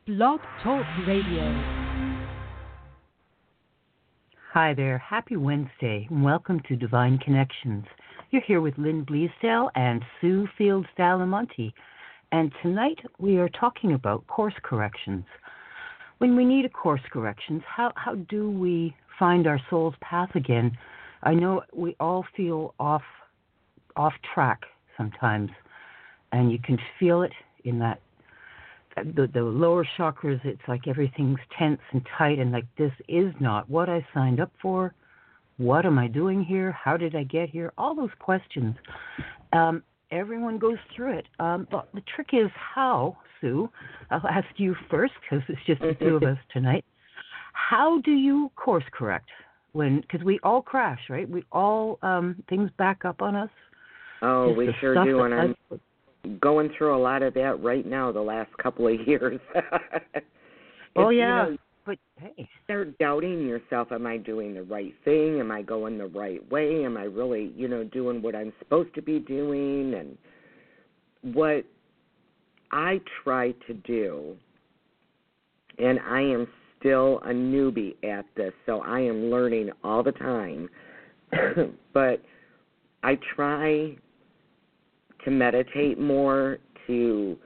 Blog Talk Radio. Hi there. Happy Wednesday, and welcome to Divine Connections. You're here with Lynn Bleasdale and Sue Fields Dalamonte. And tonight we are talking about course corrections. When we need a course corrections, how do we find our soul's path again? I know we all feel off track sometimes, and you can feel it in that the lower chakras. It's like everything's tense and tight, and like, this is not what I signed up for. What am I doing here? How did I get here? All those questions. Everyone goes through it. But the trick is how, Sue. I'll ask you first because it's just the two of us tonight. How do you course correct because we all crash, right? We all things back up on us. Oh, we sure do, and I'm going through a lot of that right now the last couple of years. Oh, yeah. But, hey. Start doubting yourself. Am I doing the right thing? Am I going the right way? Am I really, doing what I'm supposed to be doing? And what I try to do, and I am still a newbie at this, so I am learning all the time, but I try to meditate more, to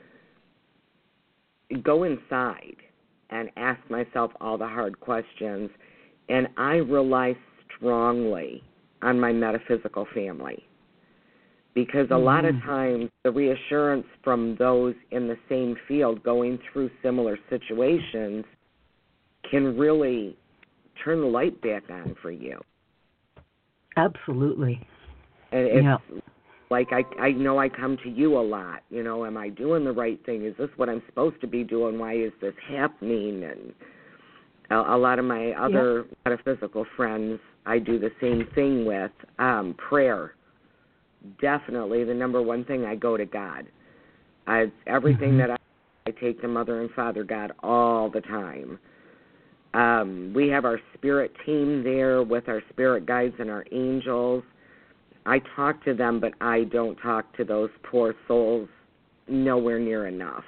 go inside and ask myself all the hard questions. And I rely strongly on my metaphysical family, because a lot of times the reassurance from those in the same field going through similar situations can really turn the light back on for you. Absolutely. And it's like I know I come to you a lot. Am I doing the right thing? Is this what I'm supposed to be doing? Why is this happening? And a lot of my other metaphysical friends, I do the same thing with. Prayer, definitely the number one thing. I go to God. Everything that I take to Mother and Father God all the time. We have our spirit team there with our spirit guides and our angels. I talk to them, but I don't talk to those poor souls nowhere near enough.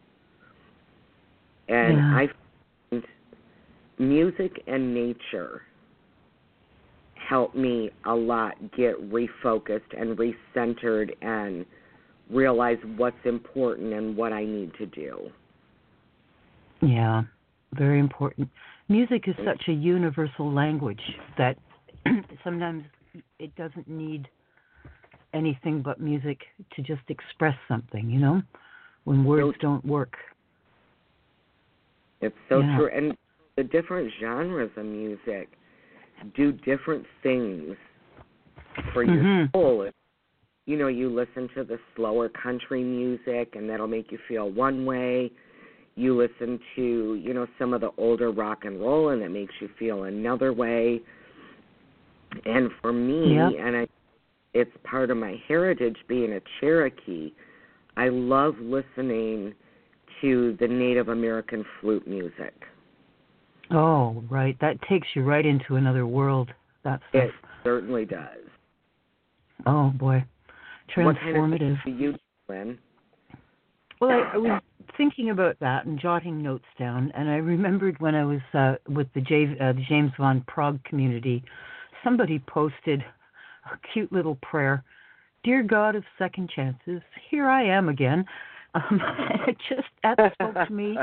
And I find music and nature help me a lot get refocused and recentered and realize what's important and what I need to do. Yeah, very important. Music is such a universal language that sometimes it doesn't need anything but music to just express something, when words don't work. It's so true. And the different genres of music do different things for your soul. You listen to the slower country music, and that'll make you feel one way. You listen to, some of the older rock and roll, and it makes you feel another way. And for me, it's part of my heritage being a Cherokee, I love listening to the Native American flute music. Oh, right. That takes you right into another world. That stuff. It certainly does. Oh, boy. Transformative. What kind of things do you do, Lynn? Well, I was thinking about that and jotting notes down, and I remembered when I was with the James Van Prague community, somebody posted a cute little prayer. Dear God of second chances, here I am again. That spoke to me,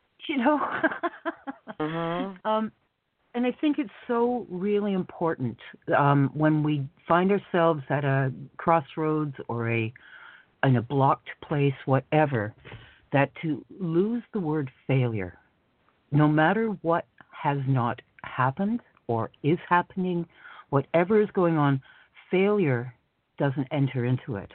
and I think it's so really important when we find ourselves at a crossroads or in a blocked place, whatever, that to lose the word failure, no matter what has not happened or is happening, whatever is going on, failure doesn't enter into it.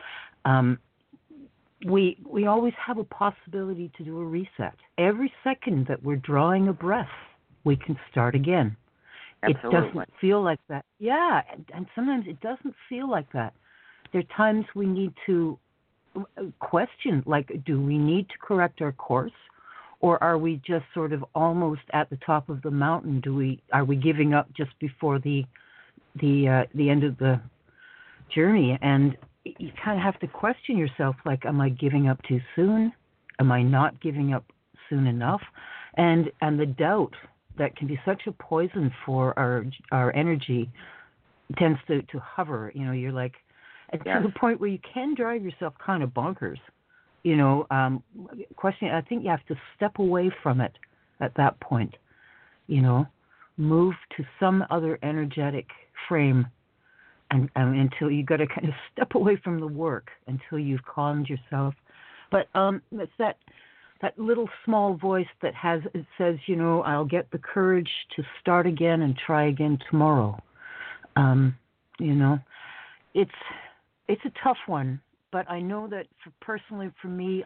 We always have a possibility to do a reset. Every second that we're drawing a breath, we can start again. Absolutely. It doesn't feel like that. Yeah, and sometimes it doesn't feel like that. There are times we need to question, like, do we need to correct our course, or are we just sort of almost at the top of the mountain? Are we giving up just before the end of the journey? And you kind of have to question yourself, like, am I giving up too soon? Am I not giving up soon enough, and the doubt that can be such a poison for our energy tends to hover. You're like to the point where you can drive yourself kind of bonkers. Question. I think you have to step away from it at that point. Move to some other energetic frame, and until you got to kind of step away from the work until you've calmed yourself. But it's that little small voice that says, I'll get the courage to start again and try again tomorrow. It's a tough one, but I know that personally for me,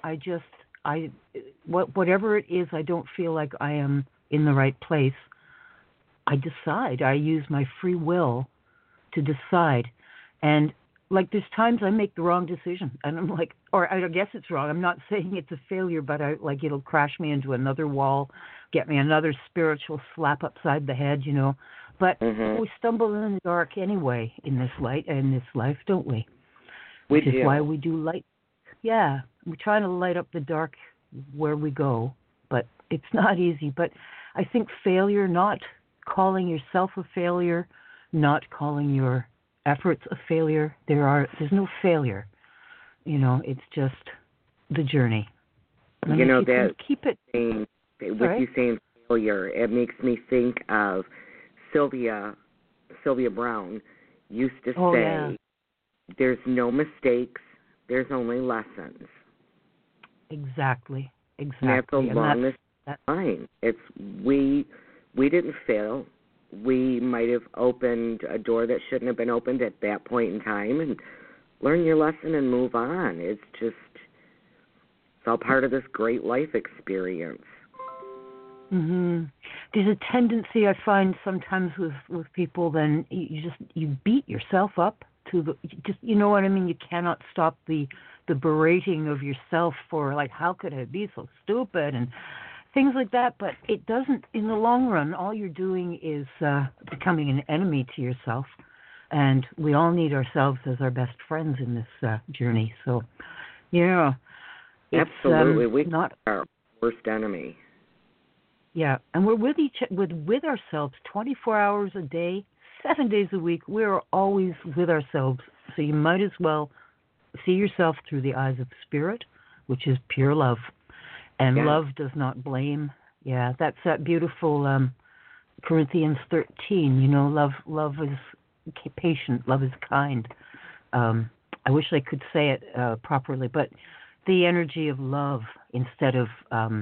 whatever it is, I don't feel like I am in the right place. I decide. I use my free will to decide. And like there's times I make the wrong decision, and I'm like, or I guess it's wrong. I'm not saying it's a failure, but it'll crash me into another wall, get me another spiritual slap upside the head, But we stumble in the dark anyway in this life, don't we? Which is why we do light. Yeah, we're trying to light up the dark where we go, but it's not easy. But I think failure, not calling yourself a failure, not calling your efforts a failure. There's no failure. It's just the journey. And that keep it. With you saying failure, it makes me think of Sylvia Brown used to say, "There's no mistakes. There's only lessons." Exactly. And that's the longest line. It's we didn't fail. We might have opened a door that shouldn't have been opened at that point in time, and learn your lesson and move on. It's all part of this great life experience. Mm-hmm. There's a tendency I find sometimes with people. Then you beat yourself up to you know what I mean. You cannot stop the berating of yourself for like, how could I be so stupid and things like that. But it doesn't. In the long run, all you're doing is becoming an enemy to yourself. And we all need ourselves as our best friends in this journey. So, absolutely, we not our worst enemy. Yeah, and we're with ourselves 24 hours a day, 7 days a week. We're always with ourselves. So you might as well see yourself through the eyes of spirit, which is pure love. And love does not blame. Yeah, that's that beautiful Corinthians 13. Love is patient. Love is kind. I wish I could say it properly, but the energy of love instead of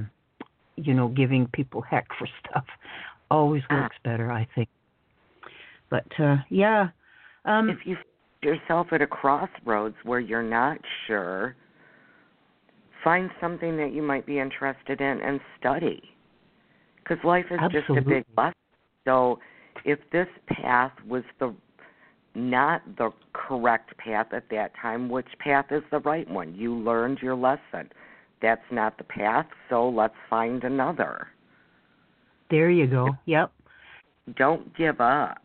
giving people heck for stuff always works better, I think. But if you find yourself at a crossroads where you're not sure, find something that you might be interested in and study, because life is just a big lesson. So if this path was not the correct path at that time, which path is the right one? You learned your lesson. That's not the path, so let's find another. There you go. Yep. Don't give up.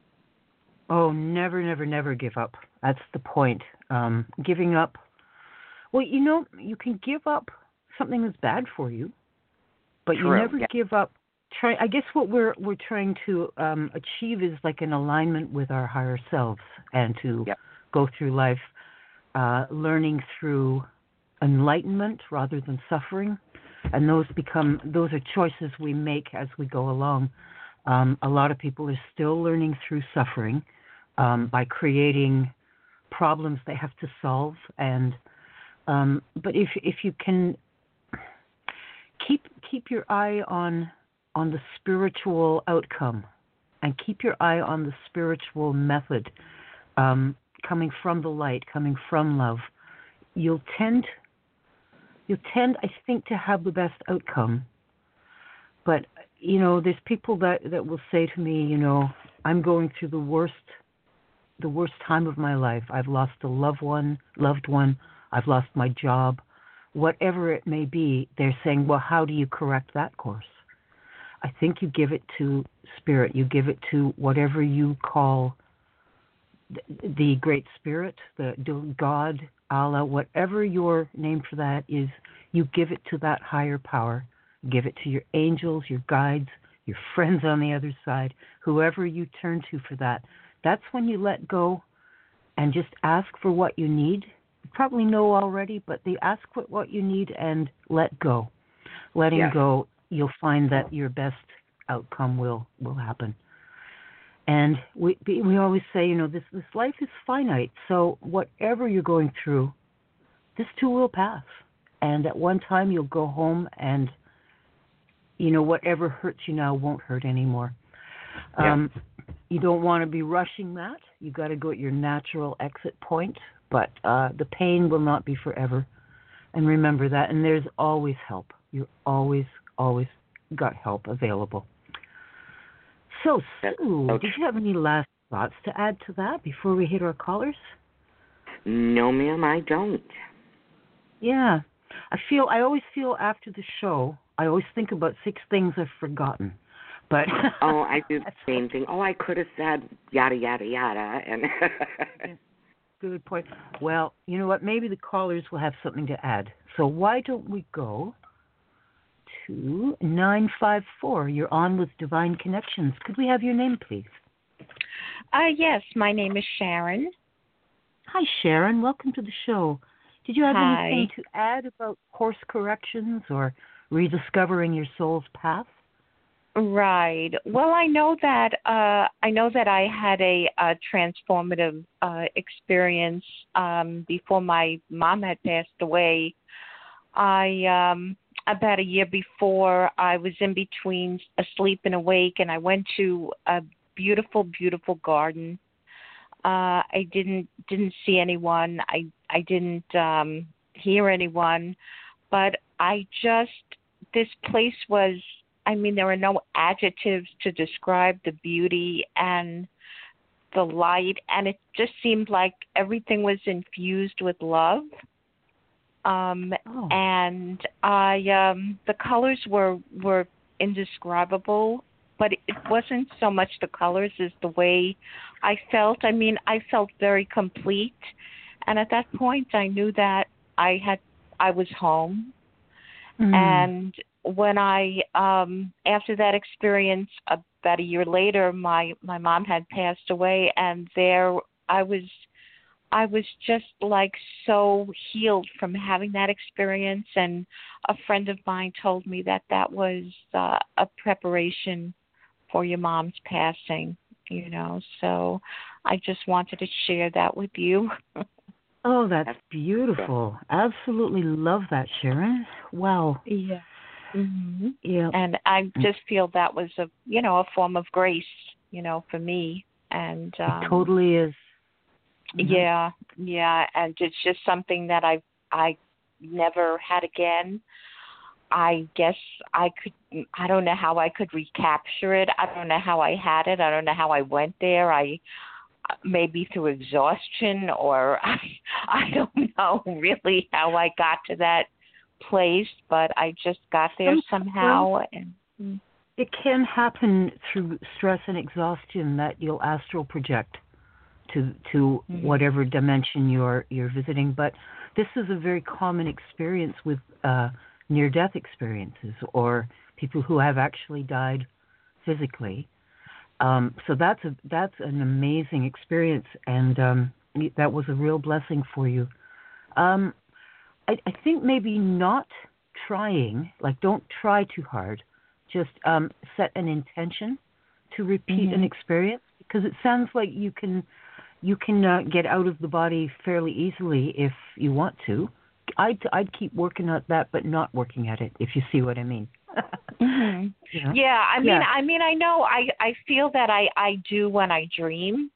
Oh, never, never, never give up. That's the point. Giving up. Well, you can give up something that's bad for you, but you never give up. I guess what we're trying to achieve is like an alignment with our higher selves, and to go through life learning through enlightenment rather than suffering. And those are choices we make as we go along. A lot of people are still learning through suffering by creating problems they have to solve. And but if you can keep your eye on the spiritual outcome, and keep your eye on the spiritual method, coming from the light, coming from love, you'll tend, I think, to have the best outcome. But there's people that will say to me, I'm going through the worst time of my life. I've lost a loved one. I've lost my job. Whatever it may be, they're saying, well, how do you correct that course? I think you give it to spirit. You give it to whatever you call the Great Spirit, the God, Allah, whatever your name for that is. You give it to that higher power, give it to your angels, your guides, your friends on the other side, whoever you turn to for that. That's when you let go and just ask for what you need. You probably know already, but they ask for what you need and let go. Letting go, you'll find that your best outcome will happen. And we always say, this life is finite. So whatever you're going through, this too will pass. And at one time you'll go home and, whatever hurts you now won't hurt anymore. You don't want to be rushing that. You got to go at your natural exit point. But the pain will not be forever. And remember that. And there's always help. You're always got help available. So, Sue, did you have any last thoughts to add to that before we hit our callers? No, ma'am, I don't. Yeah. I always feel after the show, I always think about 6 things I've forgotten. But I do the same thing. I could have said yada, yada, yada. And good point. Well, you know what? Maybe the callers will have something to add. So why don't we go to 954? You're on with Divine Connections. Could we have your name, please? Yes, my name is Sharon. Hi, Sharon. Welcome to the show. Did you have Hi. anything to add about course corrections or rediscovering your soul's path? Right. Well, I know that I had a transformative experience before my mom had passed away. About a year before, I was in between asleep and awake, and I went to a beautiful, beautiful garden. I didn't see anyone. I didn't hear anyone, but this place was, there are no adjectives to describe the beauty and the light, and it just seemed like everything was infused with love. And the colors were indescribable, but it wasn't so much the colors as the way I felt. I felt very complete, and at that point, I knew that I was home. Mm. And when after that experience, about a year later, my mom had passed away, and there I was just like so healed from having that experience. And a friend of mine told me that was a preparation for your mom's passing, So I just wanted to share that with you. Oh, that's beautiful. Absolutely love that, Sharon. Wow. Yeah. Mm-hmm. Yeah. And I just feel that was a form of grace, for me. And it totally is. Yeah, and it's just something that I never had again. I guess I don't know how I could recapture it. I don't know how I had it. I don't know how I went there. Maybe through exhaustion, or I don't know really how I got to that place, but I just got there somehow. And it can happen through stress and exhaustion that you'll astral project to whatever dimension you're visiting. But this is a very common experience with near-death experiences or people who have actually died physically. So that's an amazing experience, and that was a real blessing for you. I think maybe not trying, like don't try too hard. Just set an intention to repeat an experience, because it sounds like you can get out of the body fairly easily if you want to. I'd keep working at that, but not working at it, if you see what I mean. Yeah, I mean, I know, I feel that I do when I dream.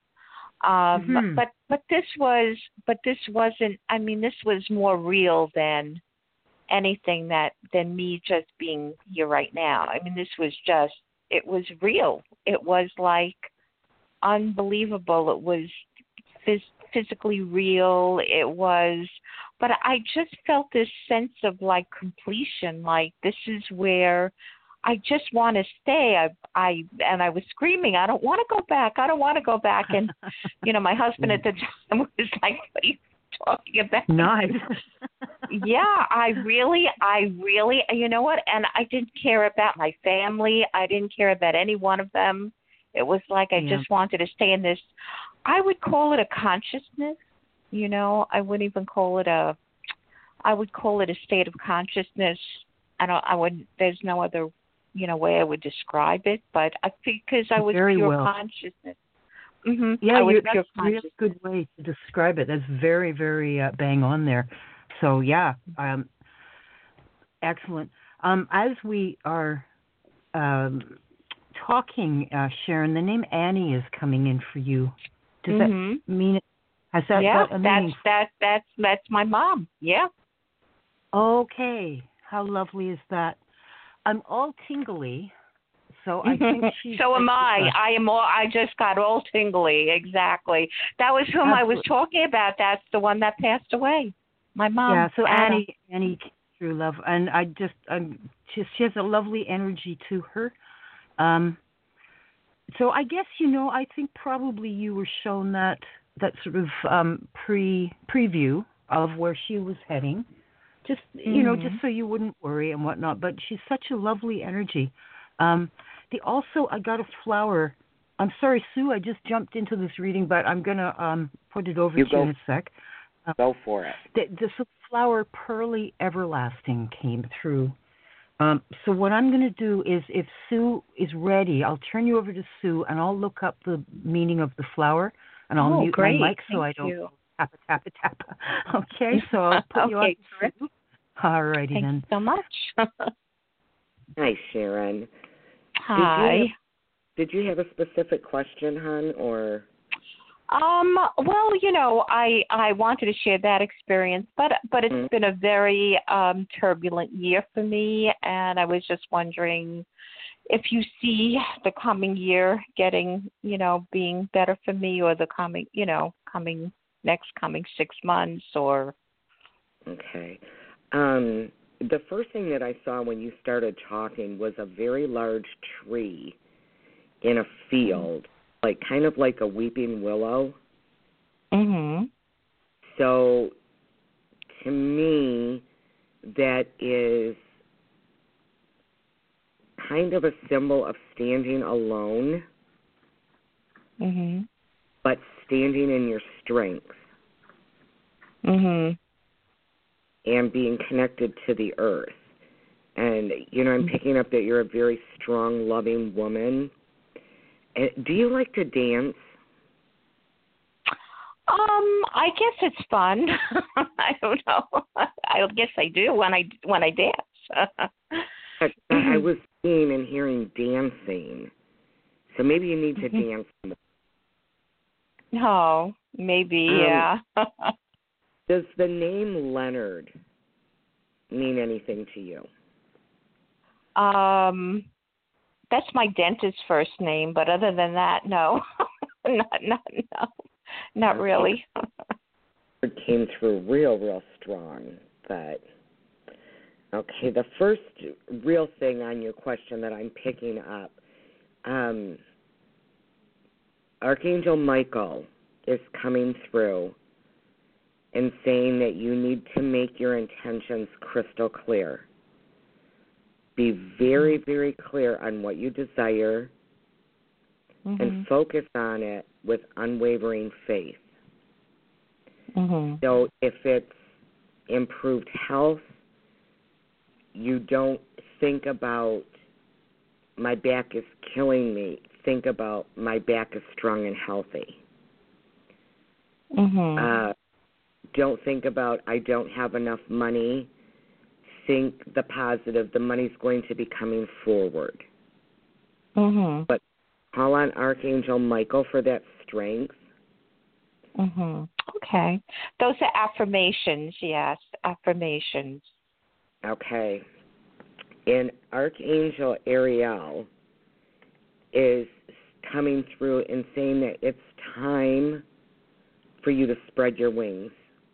But this wasn't. I mean, this was more real than anything than me just being here right now. I mean, this was just. It was real. It was like unbelievable. It was physically real. It was, but I just felt this sense of like completion. Like this is where I just want to stay. I was screaming, I don't want to go back. I don't want to go back. And my husband at the time was like, talking about. Nice. Yeah, I really, you know what? And I didn't care about my family. I didn't care about any one of them. It was like I just wanted to stay in this. I would call it a consciousness. You know, I wouldn't even call it a. I would call it a state of consciousness. I would. There's no other, way I would describe it. But I think because I was Very pure well. consciousness. Mm-hmm. Yeah, that's a really good way to describe it. That's very, very bang on there. So, yeah, excellent. As we are talking, Sharon, the name Annie is coming in for you. Does that mean it? Has that got a meaning? That's my mom. Yeah. Okay. How lovely is that? I'm all tingly. So I think she's. So am I. I just got all tingly. Exactly. That was whom I was talking about. That's the one that passed away. My mom. Yeah. So Anna. Annie, true love, and she has a lovely energy to her. So I guess I think probably you were shown that sort of preview of where she was heading, just just so you wouldn't worry and whatnot. But she's such a lovely energy. I got a flower. I'm sorry, Sue, I just jumped into this reading, but I'm going to put it over to you in a sec. Go for it. The flower Pearly Everlasting came through. So what I'm going to do is, if Sue is ready, I'll turn you over to Sue, and I'll look up the meaning of the flower, and I'll mute my mic so I don't tap. Okay, so I'll put you on Sue. All righty then. Thank you so much. Hi, Sharon. Hi. Did you have a specific question, hon, or? Well, I wanted to share that experience, but it's been a very turbulent year for me, and I was just wondering if you see the coming year getting, being better for me, or the coming 6 months, or. Okay. The first thing that I saw when you started talking was a very large tree in a field, kind of like a weeping willow. Mhm. So, to me, that is kind of a symbol of standing alone, but standing in your strength. And being connected to the earth. And, I'm picking up that you're a very strong, loving woman. Do you like to dance? I guess it's fun. I don't know. I guess I do when I dance. I was seeing and hearing dancing. So maybe you need to dance more. Oh, maybe, yeah. Does the name Leonard mean anything to you? That's my dentist's first name, but other than that, no. Not really. It came through real strong, but okay, the first real thing on your question that I'm picking up, Archangel Michael is coming through and saying that you need to make your intentions crystal clear. Be very, very clear on what you desire and focus on it with unwavering faith. So if it's improved health, you don't think about my back is killing me. Think about my back is strong and healthy. Don't think about I don't have enough money. Think the positive. The money's going to be coming forward. But call on Archangel Michael for that strength. Okay. Those are affirmations, yes. Affirmations. Okay. And Archangel Ariel is coming through and saying that it's time for you to spread your wings.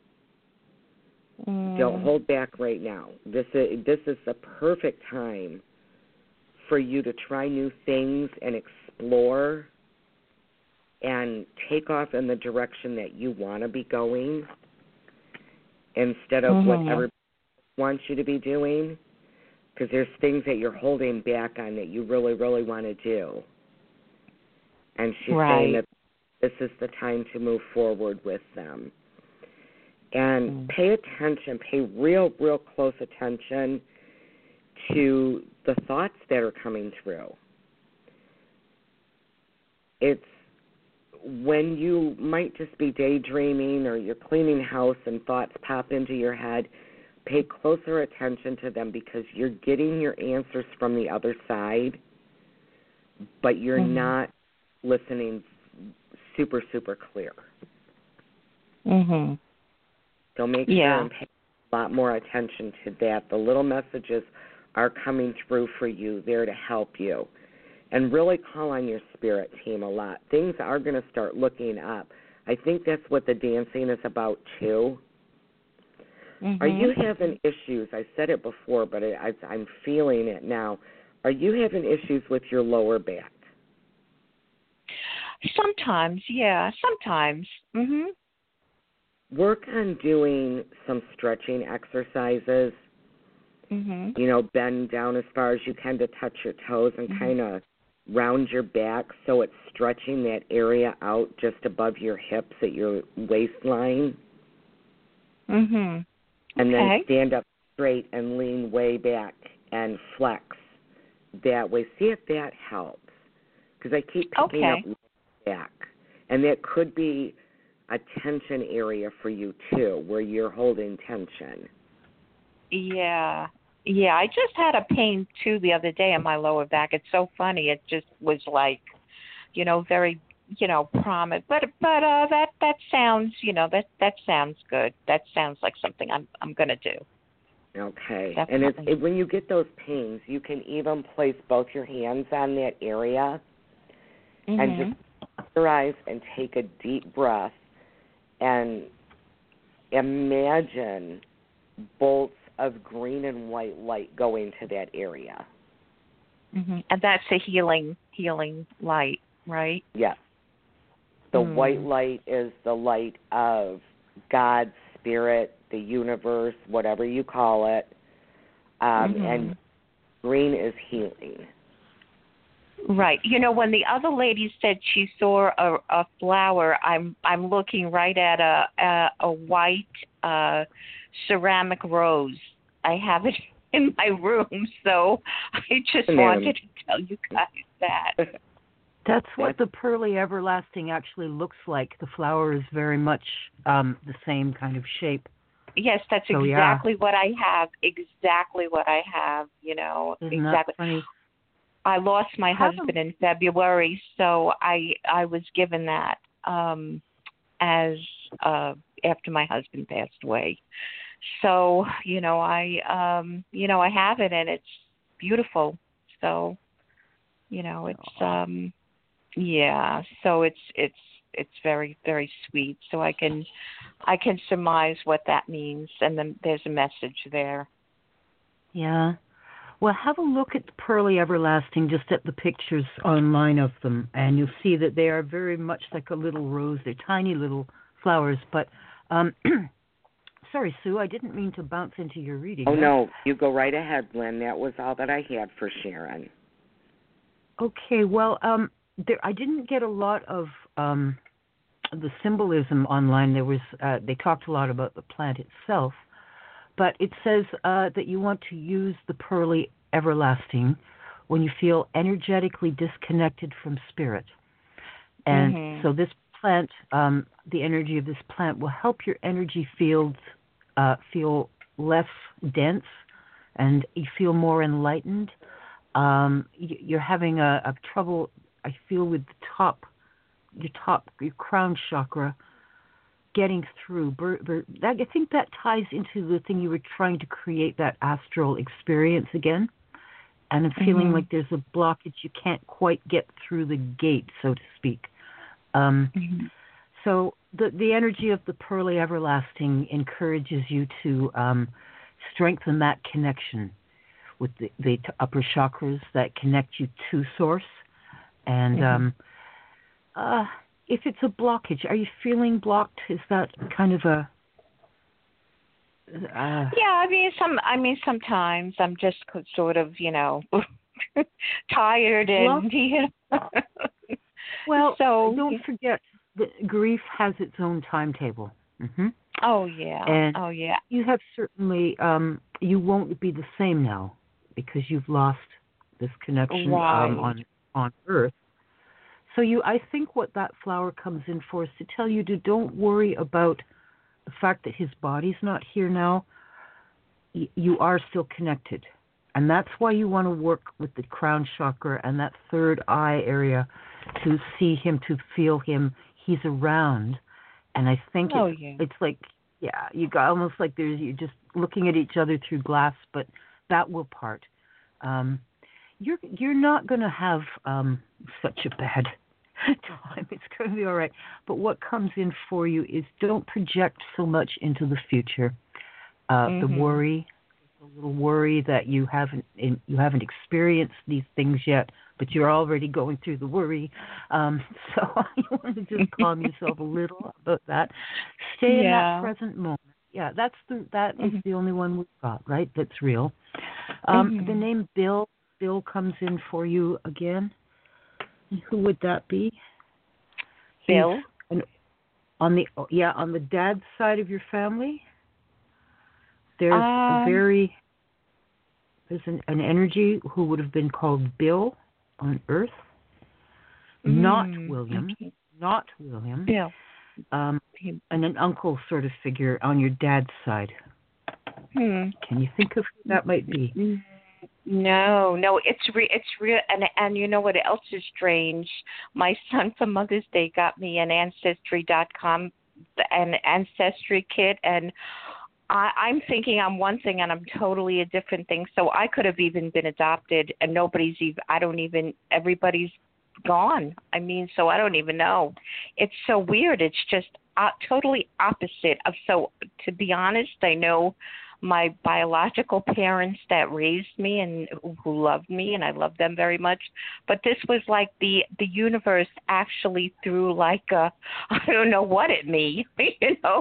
Don't hold back right now. This is the perfect time for you to try new things and explore and take off in the direction that you want to be going. instead of what everybody wants you to be doing, because there's things that you're holding back on that you really, really want to do. And she's saying that this is the time to move forward with them. And pay attention, pay real, real close attention to the thoughts that are coming through. It's when you might just be daydreaming or you're cleaning house and thoughts pop into your head, pay closer attention to them because you're getting your answers from the other side, but you're not listening super, super clear. So make sure and pay a lot more attention to that. The little messages are coming through for you, there to help you. And really call on your spirit team a lot. Things are going to start looking up. I think that's what the dancing is about, too. Are you having issues? I said it before, but I'm feeling it now. Are you having issues with your lower back? Sometimes, yeah, sometimes. Work on doing some stretching exercises. You know, bend down as far as you can to touch your toes and kind of round your back so it's stretching that area out just above your hips at your waistline. And then stand up straight and lean way back and flex that way. See if that helps. Because I keep picking up back. And that could be a tension area for you, too, where you're holding tension. Yeah, I just had a pain, too, the other day in my lower back. It's so funny. It just was like, you know, very, you know, prominent. But that sounds, you know, that sounds good. That sounds like something I'm going to do. Okay. Definitely. And when you get those pains, you can even place both your hands on that area and just close your eyes and take a deep breath and imagine bolts of green and white light going to that area. And that's a healing light, right? Yes. The white light is the light of God's spirit, the universe, whatever you call it. And green is healing. Right. You know, when the other lady said she saw a flower, I'm looking right at a white ceramic rose. I have it in my room, so I just wanted to tell you guys that. That's what the pearly everlasting actually looks like. The flower is very much the same kind of shape. Yes, that's exactly what I have. Exactly what I have, you know. Isn't that funny? I lost my husband in February, so I was given that as after my husband passed away. So, you know, I have it and it's beautiful. So, you know, it's so it's very, very sweet. So I can surmise what that means, and then there's a message there. Yeah. Well, have a look at the pearly everlasting, just at the pictures online of them, and you'll see that they are very much like a little rose. They're tiny little flowers, but sorry, Sue, I didn't mean to bounce into your reading. Oh, no, you go right ahead, Lynn. That was all that I had for Sharon. Okay, well, I didn't get a lot of the symbolism online. There was they talked a lot about the plant itself, but it says that you want to use the pearly everlasting when you feel energetically disconnected from spirit. And so this plant, the energy of this plant will help your energy fields feel less dense, and you feel more enlightened. You're having a trouble, I feel, with your crown chakra getting through. I think that ties into the thing you were trying to create, that astral experience again. And I'm feeling like there's a blockage. You can't quite get through the gate, so to speak. So the energy of the pearly everlasting encourages you to strengthen that connection with the upper chakras that connect you to Source. And if it's a blockage, are you feeling blocked? Is that kind of Yeah, sometimes I'm just sort of, tired and well, so don't forget that grief has its own timetable. Oh yeah. And Oh yeah. you have certainly you won't be the same now because you've lost this connection Right. on Earth. So I think what that flower comes in for is to tell you to don't worry about the fact that his body's not here now. You are still connected. And that's why you want to work with the crown chakra and that third eye area to see him, to feel him. He's around. And I think it's like, yeah, you got almost like you're just looking at each other through glass, but that will part. You're not going to have such a bad time. It's going to be all right. But what comes in for you is don't project so much into the future. The worry, a little worry that you haven't experienced these things yet, but you're already going through the worry. So you want to just calm yourself a little about that. Stay in that present moment. Yeah, that is the only one we've got, right? That's real. The name Bill comes in for you again. Who would that be? Bill? On the dad's side of your family, there's an energy who would have been called Bill on Earth, not William, okay. not William. Bill. And an uncle sort of figure on your dad's side. Can you think of who that might be? No, it's real, and you know what else is strange? My son for Mother's Day got me an Ancestry.com, an Ancestry kit, and I'm thinking I'm one thing and I'm totally a different thing. So I could have even been adopted, and everybody's gone. So I don't even know. It's so weird. It's just totally opposite of. So to be honest, I know my biological parents that raised me and who loved me, and I love them very much. But this was like the universe actually threw like I don't know what at me, So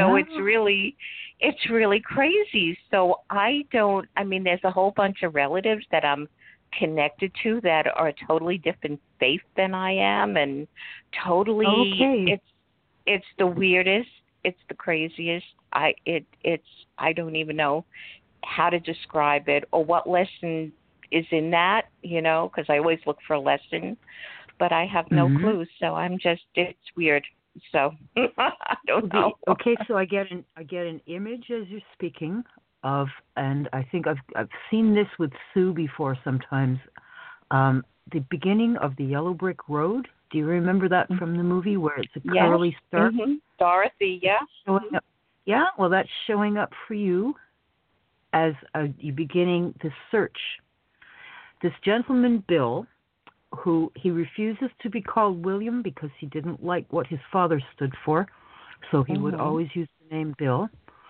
it's really crazy. So there's a whole bunch of relatives that I'm connected to that are totally different faith than I am, and totally it's the weirdest. It's the craziest. I don't even know how to describe it or what lesson is in that, because I always look for a lesson, but I have no clue. So it's weird. So I don't know. Okay, so I get an image as you're speaking of, and I think I've seen this with Sue before sometimes. The beginning of the Yellow Brick Road. Do you remember that from the movie where it's a curly star? Dorothy, yeah. Yeah, well, that's showing up for you as you beginning the search. This gentleman, Bill, who he refuses to be called William because he didn't like what his father stood for, so he would always use the name Bill.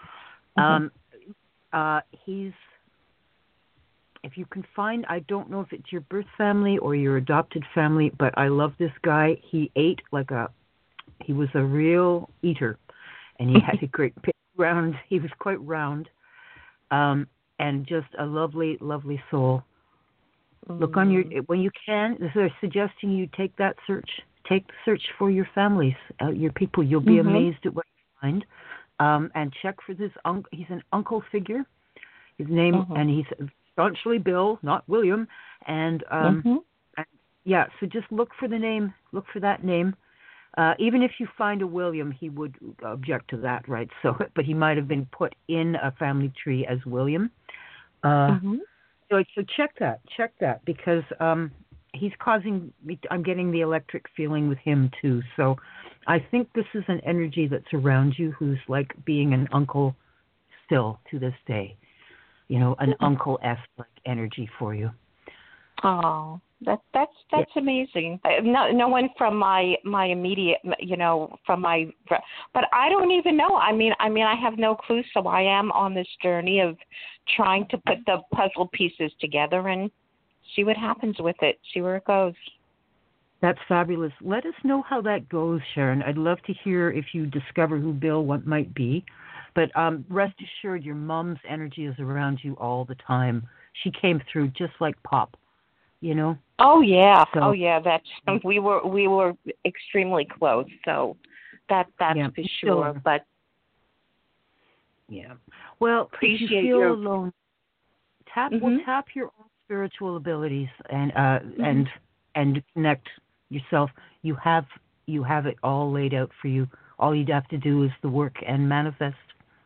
He's, if you can find, I don't know if it's your birth family or your adopted family, but I love this guy. He ate he was a real eater, and he had a great big round. He was quite round, and just a lovely, lovely soul. Look on when you can. They're suggesting you take the search for your families, your people. You'll be amazed at what you find, and check for this. He's an uncle figure. His name, and he's staunchly Bill, not William, and so just look for the name. Look for that name. Even if you find a William, he would object to that, right? So, but he might have been put in a family tree as William. So check that because he's causing me. I'm getting the electric feeling with him too. So, I think this is an energy that's around you, who's like being an uncle still to this day. An uncle-esque like energy for you. Oh, that's amazing. No one from my immediate, from my, but I don't even know. I have no clue. So I am on this journey of trying to put the puzzle pieces together and see what happens with it. See where it goes. That's fabulous. Let us know how that goes, Sharon. I'd love to hear if you discover who Bill might be. But rest assured, your mom's energy is around you all the time. She came through just like Pop, you know. Oh yeah, So, oh yeah. That's we were extremely close. So that's yeah, for still sure. are. But Yeah. Well, if you appreciate feel your. alone, Mhm. tap your own spiritual abilities and Mhm. and connect yourself. You have it all laid out for you. All you'd have to do is the work and manifest.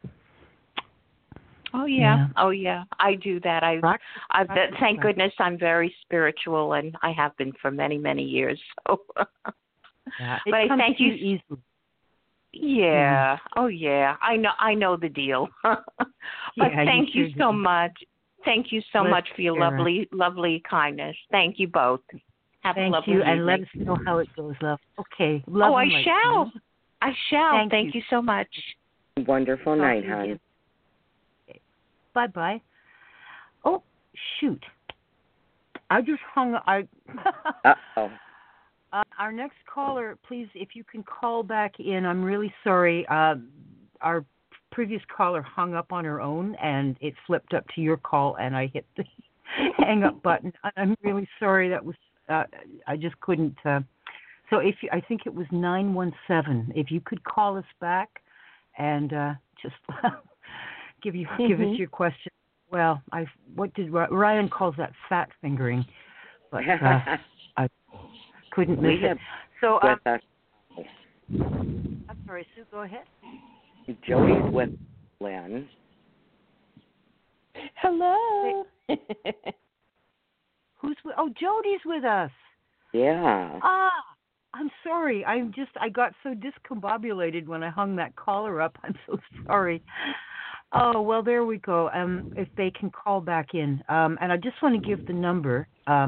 Oh yeah, Yeah. oh yeah. I do that. Practice, practice, Thank practice. goodness I'm very spiritual, and I have been for many many years. So, but Yeah. It I comes thank to you. you easily. Yeah. Yeah. Oh yeah. I know the deal. But Yeah, you thank you sure so do. much. Thank you so Let's much for your share. lovely kindness. Thank you both. Have a Thank you, lovely and let evening. us know how it goes, love. Okay. Oh, Love I and light to you. shall. I shall. Thank Thank you. you so much. Wonderful Talk night, to you hon. again. Bye bye. Oh, shoot. I just hung. Uh-oh. Our next caller, please, if you can call back in. I'm really sorry. Our previous caller hung up on her own, and it flipped up to your call, and I hit the hang up button. I'm really sorry. That was I just couldn't. So I think it was 917. If you could call us back and just give us your question. Well, what did Ryan calls that fat fingering, but I couldn't miss We have it. So with us. I'm sorry, Sue. Go ahead. Jody's with Lynn. Hello. Who's Oh, Jody's with us. Yeah. I'm sorry. I got so discombobulated when I hung that caller up. I'm so sorry. Oh, well, there we go. If they can call back in. And I just want to give the number,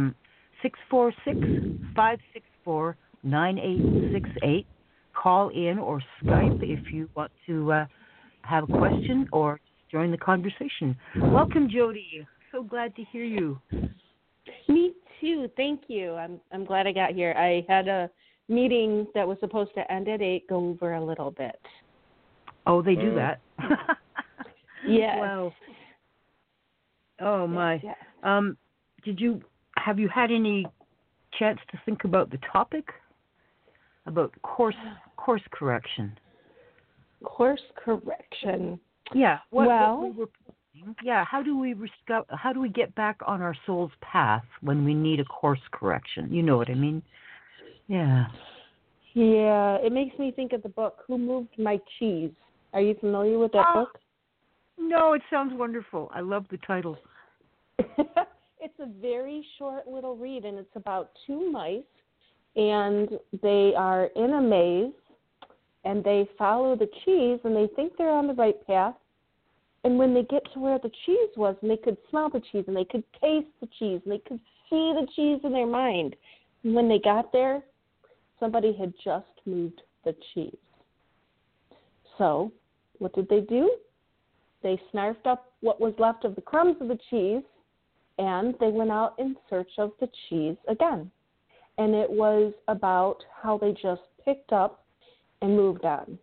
646-564-9868. Call in or Skype if you want to have a question or join the conversation. Welcome, Jody. So glad to hear you. Me too. Thank you. I'm glad I got here. I had a meeting that was supposed to end at 8 go over a little bit. Oh, they do that. Yes. Wow. Oh my. Yes. Have you had any chance to think about the topic about course correction? Course correction. Yeah. What we Well, were planning. Yeah. How do we get back on our soul's path when we need a course correction? You know what I mean? Yeah. yeah, it makes me think of the book Who Moved My Cheese. Are you familiar with that book? No, it sounds wonderful. I love the title. It's a very short little read, and it's about two mice, and they are in a maze, and they follow the cheese, and they think they're on the right path. And when they get to where the cheese was, and they could smell the cheese, and they could taste the cheese, and they could see the cheese in their mind, and when they got there, somebody had just moved the cheese. So what did they do? They snarfed up what was left of the crumbs of the cheese, and they went out in search of the cheese again. And it was about how they just picked up and moved on.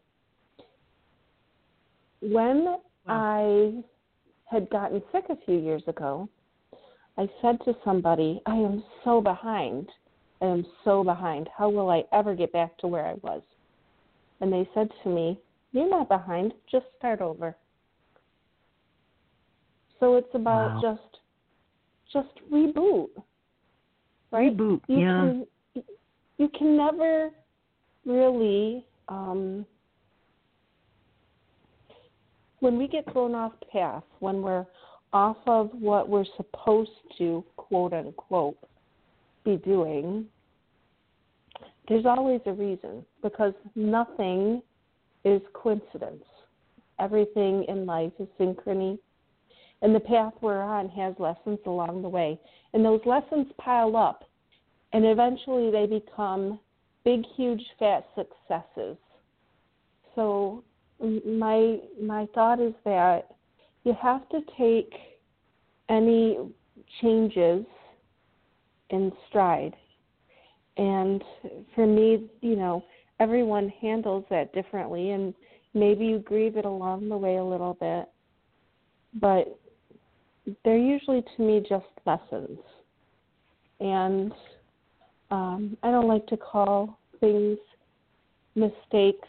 When I had gotten sick a few years ago, I said to somebody, I am so behind. I am so behind. How will I ever get back to where I was? And they said to me, you're not behind, just start over. So it's about just reboot, right? Reboot, yeah. You can never really, when we get thrown off path, when we're off of what we're supposed to, quote unquote, be doing, there's always a reason, because nothing is coincidence. Everything in life is synchrony. And the path we're on has lessons along the way. And those lessons pile up, and eventually they become big, huge, fat successes. So my thought is that you have to take any changes in stride. And for me, everyone handles that differently. And Maybe you grieve it along the way a little bit, but they're usually, to me, just lessons. And I don't like to call things mistakes.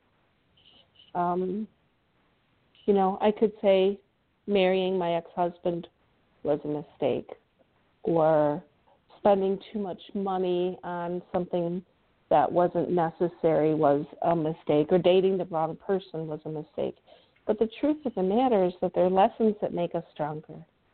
I could say marrying my ex-husband was a mistake, or spending too much money on something that wasn't necessary was a mistake, or dating the wrong person was a mistake. But the truth of the matter is that they're lessons that make us stronger.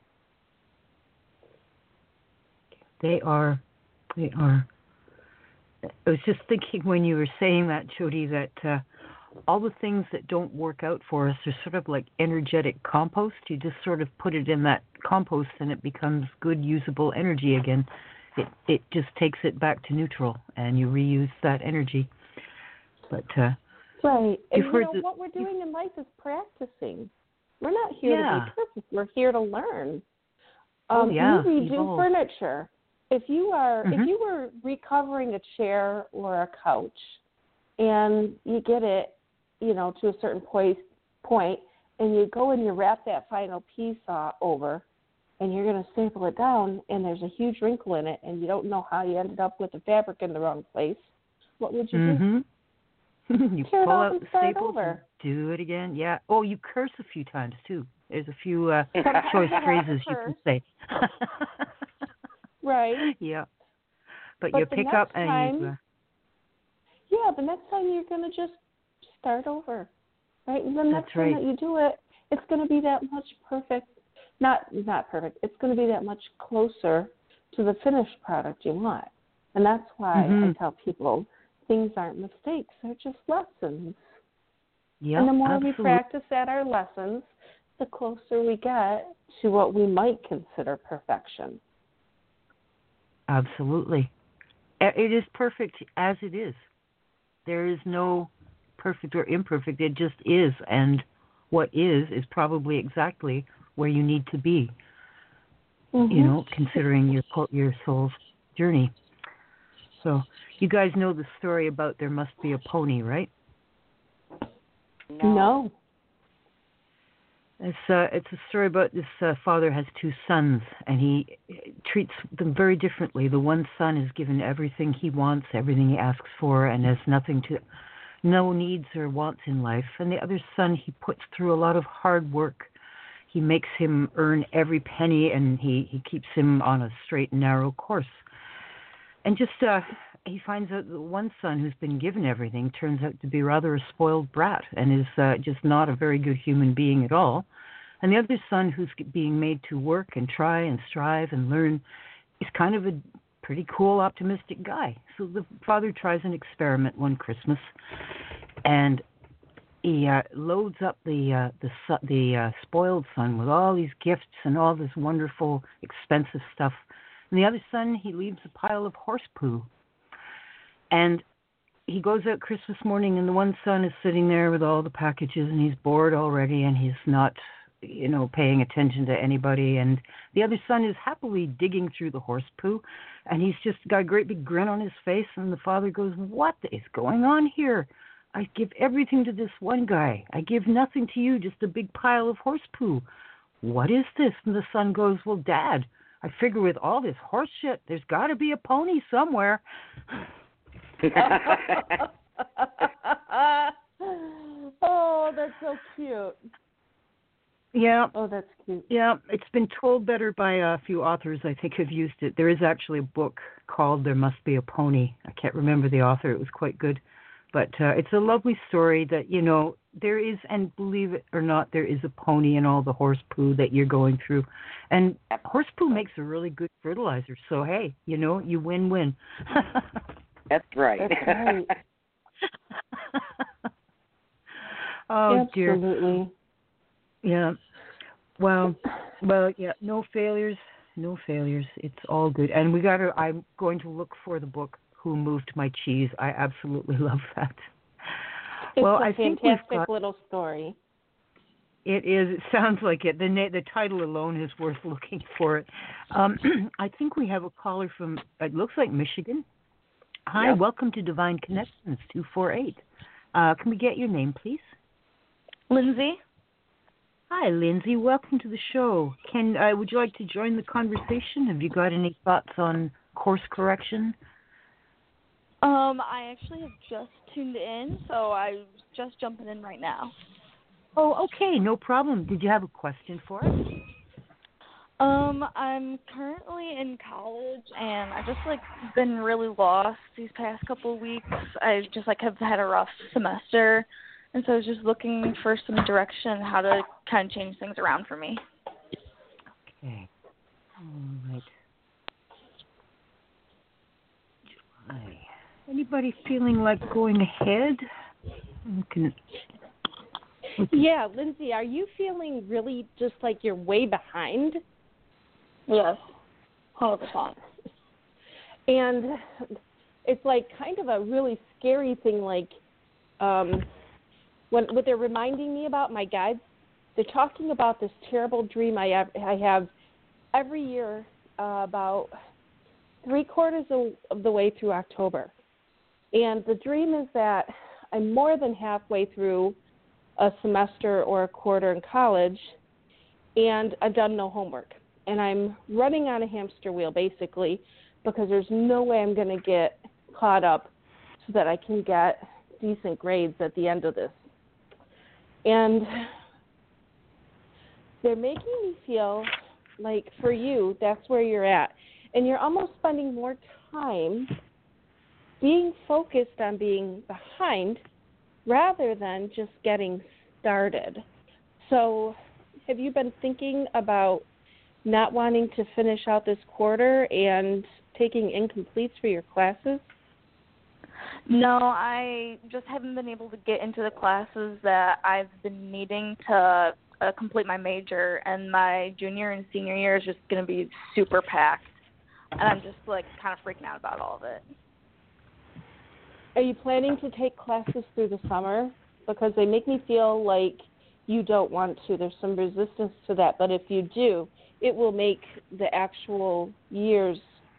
They are. They are. I was just thinking when you were saying that, Jody, that all the things that don't work out for us are sort of like energetic compost. You just sort of put it in that compost and it becomes good, usable energy again. It just takes it back to neutral and you reuse that energy. But right. And what we're doing in life is practicing. We're not here to be perfect. We're here to learn. You redo furniture. If you were recovering a chair or a couch and you get it, to a certain point, and you go and you wrap that final piece over, and you're going to staple it down, and there's a huge wrinkle in it, and you don't know how you ended up with the fabric in the wrong place, what would you do? You pull out the staples and do it again. Yeah. Oh, you curse a few times, too. There's a few choice phrases you can say. Right. Yeah. But you pick up and you... Yeah, the next time you're going to just start over, right? And the next time that you do it, it's going to be that much perfect. Not perfect. It's going to be that much closer to the finished product you want. And that's why I tell people things aren't mistakes. They're just lessons. Yeah, and the more we practice at our lessons, the closer we get to what we might consider perfection. Absolutely. It is perfect as it is. There is no perfect or imperfect. It just is. And what is probably exactly where you need to be, considering your soul's journey. So you guys know the story about There Must Be a Pony, right? No. It's a story about this father has two sons, and he treats them very differently. The one son is given everything he wants, everything he asks for, and has no needs or wants in life. And the other son, he puts through a lot of hard work. He makes him earn every penny, and he keeps him on a straight and narrow course. And just he finds out that one son who's been given everything turns out to be rather a spoiled brat and is just not a very good human being at all. And the other son, who's being made to work and try and strive and learn, is kind of a pretty cool, optimistic guy. So the father tries an experiment one Christmas, and he loads up the spoiled son with all these gifts and all this wonderful, expensive stuff. And the other son, he leaves a pile of horse poo. And he goes out Christmas morning, and the one son is sitting there with all the packages, and he's bored already, and he's not, paying attention to anybody. And the other son is happily digging through the horse poo, and he's just got a great big grin on his face. And the father goes, "What is going on here? I give everything to this one guy. I give nothing to you, just a big pile of horse poo. What is this?" And the son goes, "Well, Dad, I figure with all this horse shit, there's got to be a pony somewhere." Oh, that's so cute. Yeah. Oh, that's cute. Yeah, it's been told better by a few authors, I think, have used it. There is actually a book called There Must Be a Pony. I can't remember the author. It was quite good. But it's a lovely story that, there is, and believe it or not, there is a pony in all the horse poo that you're going through. And horse poo makes a really good fertilizer. So, hey, you win-win. That's right. That's right. Oh, dear. Absolutely. Yeah. Well, yeah, no failures. It's all good. And I'm going to look for the book, Who Moved My Cheese. I absolutely love that. It's I think we've got little story. It is. It sounds like it. The title alone is worth looking for it. I think we have a caller from, it looks like Michigan. Hi, Welcome to Divine Connections 248. Can we get your name, please? Lindsay. Hi, Lindsay. Welcome to the show. Would you like to join the conversation? Have you got any thoughts on course correction? I actually have just tuned in, so I'm just jumping in right now. Oh, okay, no problem. Did you have a question for us? I'm currently in college, and I just been really lost these past couple of weeks. I just have had a rough semester, and so I was just looking for some direction how to kind of change things around for me. Okay. All right. July. Anybody feeling like going ahead? Yeah, Lindsay, are you feeling really just like you're way behind? Yes, 100%. And it's kind of a really scary thing. What they're reminding me about, my guides, they're talking about this terrible dream I have every year, about 3/4 of the way through October. And the dream is that I'm more than halfway through a semester or a quarter in college, and I've done no homework. And I'm running on a hamster wheel, basically, because there's no way I'm going to get caught up so that I can get decent grades at the end of this. And they're making me feel like, for you, that's where you're at. And you're almost spending more time being focused on being behind rather than just getting started. So have you been thinking about not wanting to finish out this quarter and taking incompletes for your classes? No, I just haven't been able to get into the classes that I've been needing to complete my major, and my junior and senior year is just going to be super packed, and I'm just kind of freaking out about all of it. Are you planning to take classes through the summer? Because they make me feel like you don't want to. There's some resistance to that, but if you do, it will make the actual years,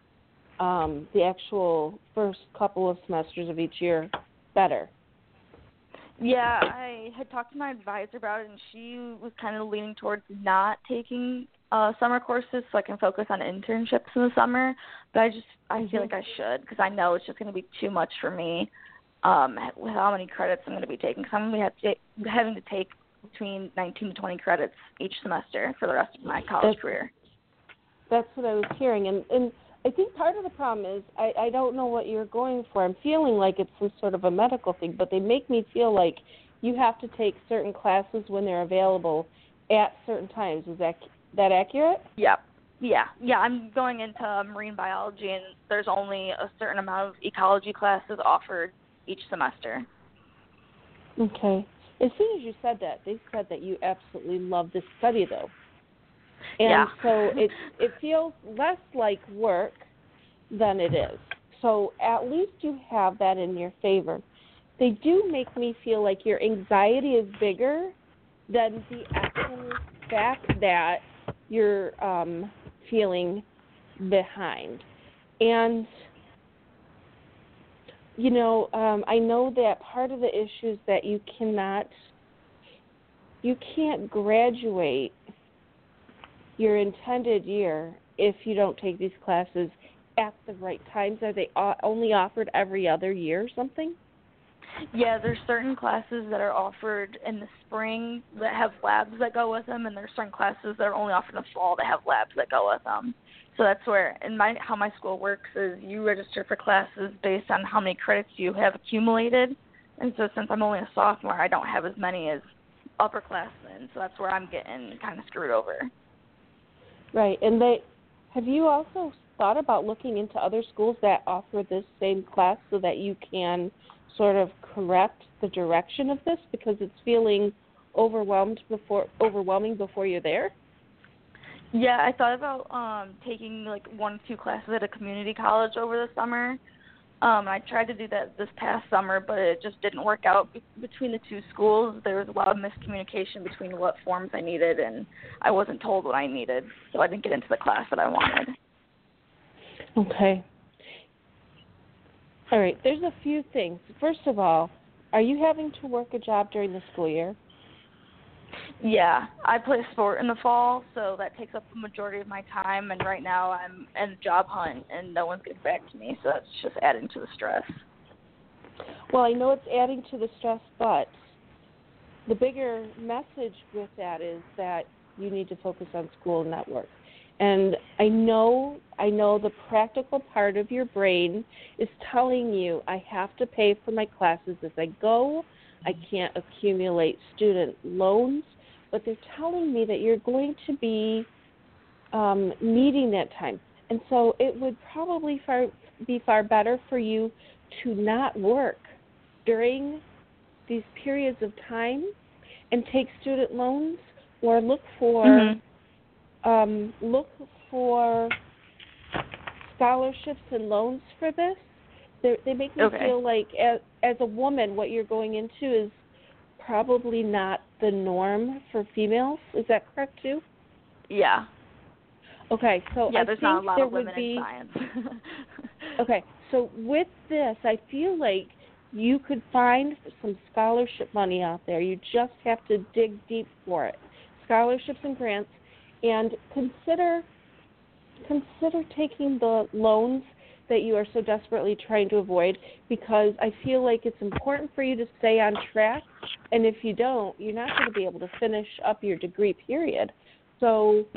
the actual first couple of semesters of each year better. Yeah, I had talked to my advisor about it, and she was kind of leaning towards not taking summer courses so I can focus on internships in the summer. But I feel like I should, because I know it's just going to be too much for me with how many credits I'm going to be taking. Because I'm going to be having to take between 19 to 20 credits each semester for the rest of my college career. That's what I was hearing. And I think part of the problem is I don't know what you're going for. I'm feeling like it's some sort of a medical thing, but they make me feel like you have to take certain classes when they're available at certain times. Is that accurate? Yep. Yeah. I'm going into marine biology, and there's only a certain amount of ecology classes offered each semester. Okay. As soon as you said that, they said that you absolutely love this study, though. And so it feels less like work than it is. So at least you have that in your favor. They do make me feel like your anxiety is bigger than the actual fact that you're feeling behind. And, I know that part of the issue is that you can't graduate your intended year if you don't take these classes at the right times. Are they only offered every other year or something? Yeah, there's certain classes that are offered in the spring that have labs that go with them, and there's certain classes that are only offered in the fall that have labs that go with them. So that's where, how my school works is you register for classes based on how many credits you have accumulated. And so since I'm only a sophomore, I don't have as many as upperclassmen, so that's where I'm getting kind of screwed over. Right, and have you also thought about looking into other schools that offer this same class so that you can sort of correct the direction of this, because it's feeling overwhelming before you're there? Yeah, I thought about taking 1 or 2 classes at a community college over the summer. I tried to do that this past summer, but it just didn't work out between the 2 schools. There was a lot of miscommunication between what forms I needed, and I wasn't told what I needed, so I didn't get into the class that I wanted. Okay. All right, there's a few things. First of all, are you having to work a job during the school year? Yeah, I play a sport in the fall, so that takes up the majority of my time, and right now I'm in a job hunt, and no one's getting back to me, so that's just adding to the stress. Well, I know it's adding to the stress, but the bigger message with that is that you need to focus on school and not work. And I know the practical part of your brain is telling you, I have to pay for my classes as I go. I can't accumulate student loans. But they're telling me that you're going to be needing that time. And so it would probably be far better for you to not work during these periods of time and take student loans, or look for scholarships and loans for this. They make me feel like, as a woman, what you're going into is probably not the norm for females. Is that correct too? Yeah. Okay, so yeah, I there's think not a lot there of would women be in science. Okay, so with this, I feel like you could find some scholarship money out there. You just have to dig deep for it. Scholarships and grants, and consider taking the loans that you are so desperately trying to avoid, because I feel like it's important for you to stay on track, and if you don't, you're not going to be able to finish up your degree, period. So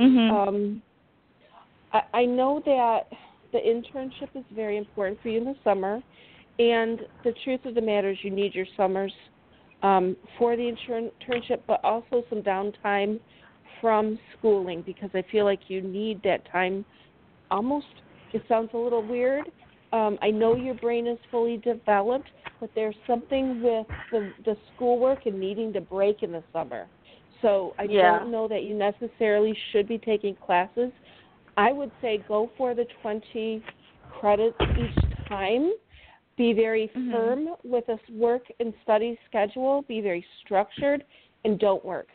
I know that the internship is very important for you in the summer, and the truth of the matter is you need your summers for the internship, but also some downtime from schooling, because I feel like you need that time. Almost, it sounds a little weird. I know your brain is fully developed, but there's something with the schoolwork and needing to break in the summer. So I don't know that you necessarily should be taking classes. I would say go for the 20 credits each time. Be very firm with a work and study schedule. Be very structured, and don't work.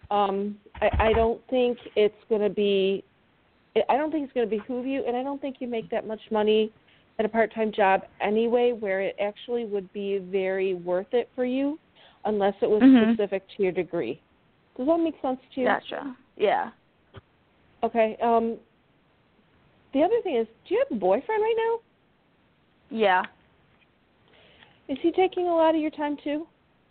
I don't think it's going to behoove you, and I don't think you make that much money at a part-time job anyway, where it actually would be very worth it for you, unless it was specific to your degree. Does that make sense to you? Gotcha. Yeah. Okay. The other thing is, do you have a boyfriend right now? Yeah. Is he taking a lot of your time too?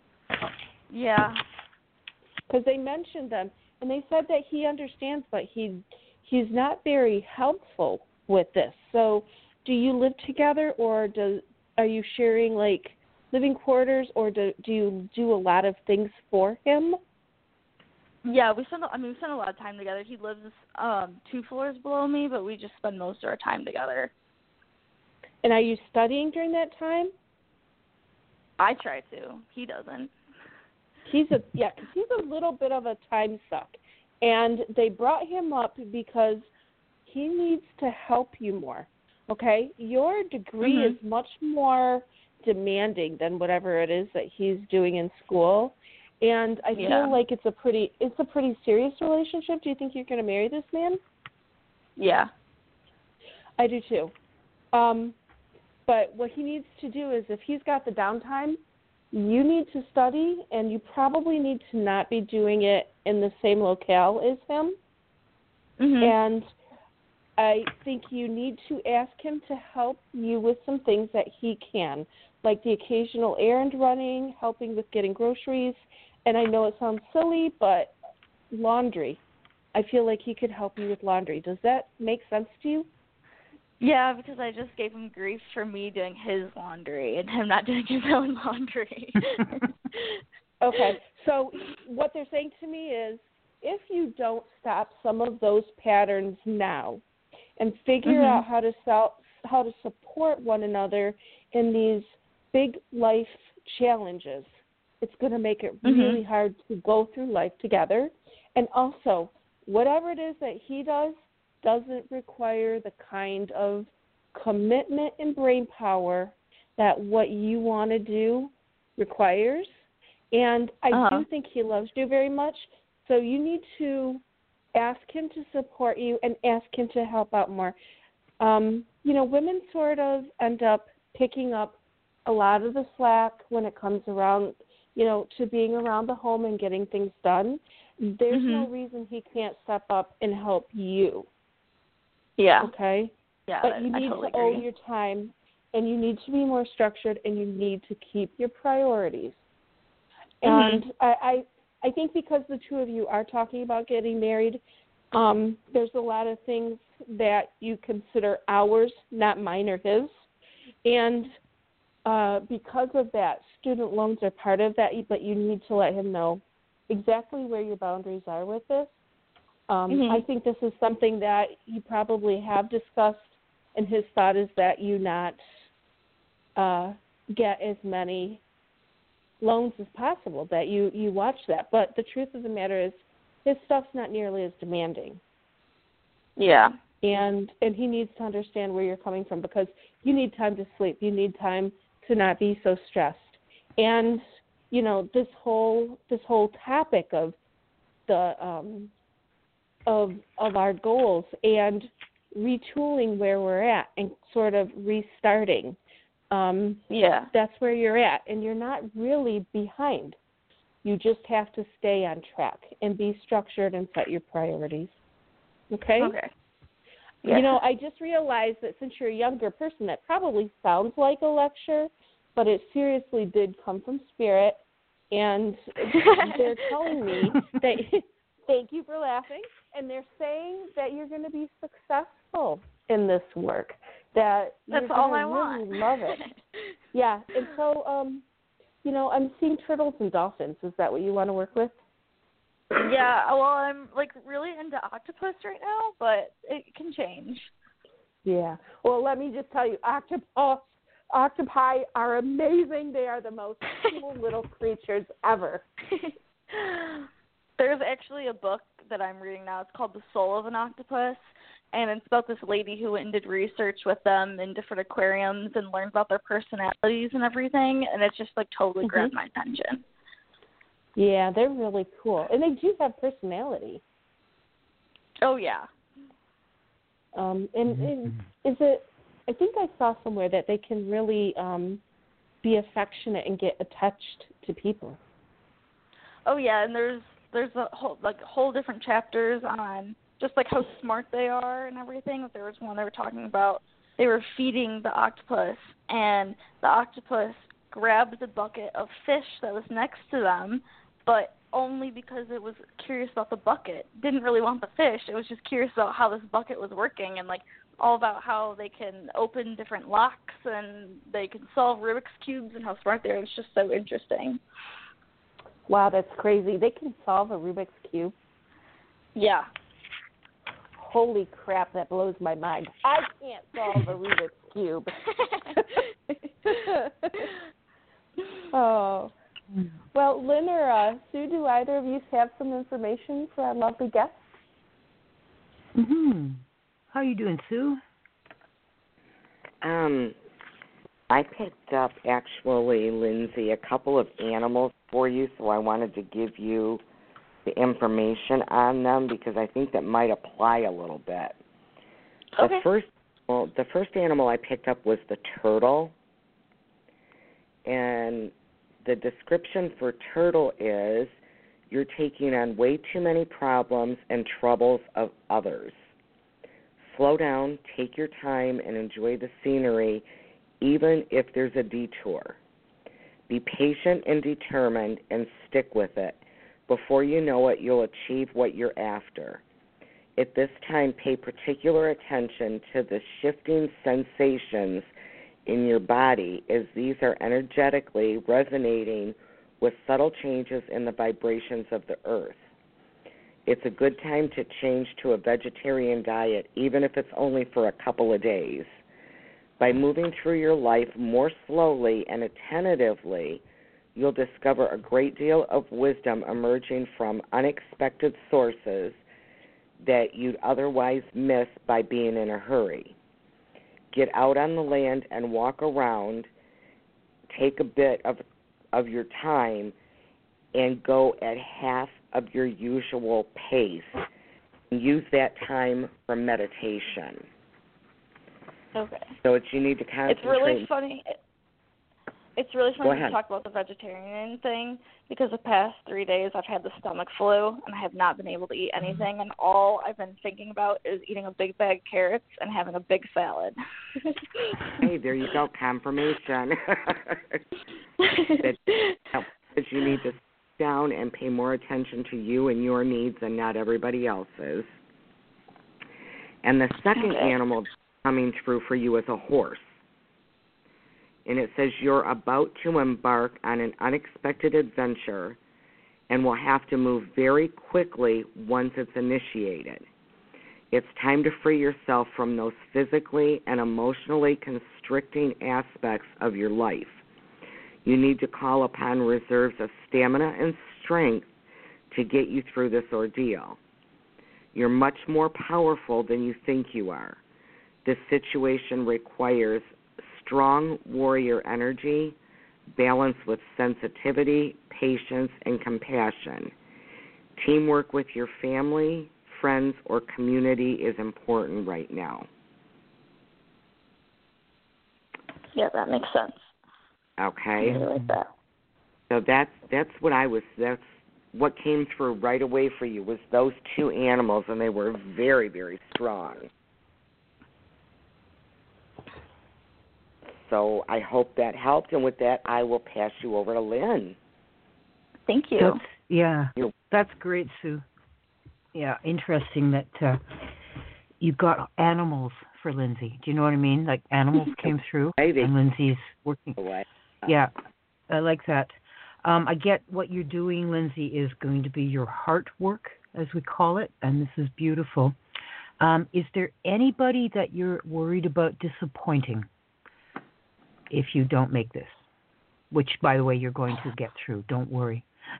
Yeah. Because they mentioned them, and they said that he understands, but he's not very helpful with this. So do you live together, or are you sharing, like, living quarters, or do you do a lot of things for him? Yeah, we spend a lot of time together. He lives 2 floors below me, but we just spend most of our time together. And are you studying during that time? I try to. He doesn't. He's a little bit of a time suck. And they brought him up because he needs to help you more, okay? Your degree is much more demanding than whatever it is that he's doing in school. And I feel like it's a pretty serious relationship. Do you think you're going to marry this man? Yeah. I do too. But what he needs to do is, if he's got the downtime, you need to study, and you probably need to not be doing it in the same locale as him. And I think you need to ask him to help you with some things that he can, like the occasional errand running, helping with getting groceries, and I know it sounds silly, but laundry. I feel like he could help you with laundry. Does that make sense to you? Yeah, because I just gave him grief for me doing his laundry and him not doing his own laundry. Okay, so what they're saying to me is, if you don't stop some of those patterns now and figure out how to support one another in these big life challenges, it's going to make it really hard to go through life together. And also, whatever it is that he does doesn't require the kind of commitment and brain power that what you want to do requires. And I do think he loves you very much, so you need to ask him to support you and ask him to help out more. Women sort of end up picking up a lot of the slack when it comes around, to being around the home and getting things done. there's no reason he can't step up and help you. Yeah. Okay? Yeah, but you need totally to own your time, and you need to be more structured, and you need to keep your priorities. And I think because the two of you are talking about getting married, there's a lot of things that you consider ours, not mine or his. And because of that, student loans are part of that, but you need to let him know exactly where your boundaries are with this. I think this is something that you probably have discussed, and his thought is that you not get as many loans as possible, that you watch that. But the truth of the matter is his stuff's not nearly as demanding. Yeah. And he needs to understand where you're coming from, because you need time to sleep. You need time to not be so stressed. And, you know, this whole topic of the of our goals and retooling where we're at and sort of restarting. That's where you're at, and you're not really behind. You just have to stay on track and be structured and set your priorities. Okay? Okay. Yeah. You know, I just realized that since you're a younger person, that probably sounds like a lecture, but it seriously did come from Spirit, and they're telling me that, thank you for laughing, and they're saying that you're going to be successful in this work, that that's you're all going I to want. really love it. Yeah, and so, you know, I'm seeing turtles and dolphins. Is that what you want to work with? Yeah, well, I'm, like, really into octopus right now, but it can change. Yeah. Well, let me just tell you, octopi are amazing. They are the most cool little creatures ever. There's actually a book that I'm reading now. It's called The Soul of an Octopus, and it's about this lady who went and did research with them in different aquariums and learned about their personalities and everything, and it's just, like, totally grabbed my attention. Yeah, they're really cool. And they do have personality. Oh, yeah. And is it, I think I saw somewhere that they can really be affectionate and get attached to people. Oh, yeah, and there's a whole different chapters on just, like, how smart they are and everything. There was one they were talking about. They were feeding the octopus, and the octopus grabbed the bucket of fish that was next to them, but only because it was curious about the bucket. Didn't really want the fish. It was just curious about how this bucket was working, and, like, all about how they can open different locks and they can solve Rubik's Cubes and how smart they are. It's just so interesting. Wow, that's crazy. They can solve a Rubik's Cube? Yeah. Holy crap, that blows my mind. I can't solve a Rubik's Cube. Oh. Well, Lynn or Sue, do either of you have some information for our lovely guests? How are you doing, Sue? I picked up, actually, Lindsay, a couple of animals for you, so I wanted to give you the information on them because I think that might apply a little bit. Okay. The first animal I picked up was the turtle, and the description for turtle is you're taking on way too many problems and troubles of others. Slow down, take your time, and enjoy the scenery, even if there's a detour. Be patient and determined and stick with it. Before you know it, you'll achieve what you're after. At this time, pay particular attention to the shifting sensations in your body, as these are energetically resonating with subtle changes in the vibrations of the earth. It's a good time to change to a vegetarian diet, even if it's only for a couple of days. By moving through your life more slowly and attentively, you'll discover a great deal of wisdom emerging from unexpected sources that you'd otherwise miss by being in a hurry. Get out on the land and walk around. Take a bit of your time and go at half of your usual pace. And use that time for meditation. Okay. So you need to concentrate. It's really funny. It's really Go funny ahead. to talk about the vegetarian thing because the past 3 days I've had the stomach flu and I have not been able to eat anything, and all I've been thinking about is eating a big bag of carrots and having a big salad. Hey, there you go, confirmation. that you need to sit down and pay more attention to you and your needs and not everybody else's. And the second animal coming through for you is a horse. And it says you're about to embark on an unexpected adventure and will have to move very quickly once it's initiated. It's time to free yourself from those physically and emotionally constricting aspects of your life. You need to call upon reserves of stamina and strength to get you through this ordeal. You're much more powerful than you think you are. This situation requires strong warrior energy, balanced with sensitivity, patience, and compassion. Teamwork with your family, friends, or community is important right now. Yeah, that makes sense. Okay. I really like that. So that's what came through right away for you was those two animals, and they were very, very strong. So I hope that helped, and with that, I will pass you over to Lynn. Thank you. That's great, Sue. Yeah, interesting that you got animals for Lindsay. Do you know what I mean? Like animals came through, and Lindsay's working. Yeah, I like that. I get what you're doing, Lindsay, is going to be your heart work, as we call it, and this is beautiful. Is there anybody that you're worried about disappointing if you don't make this? Which, by the way, you're going to get through. Don't worry.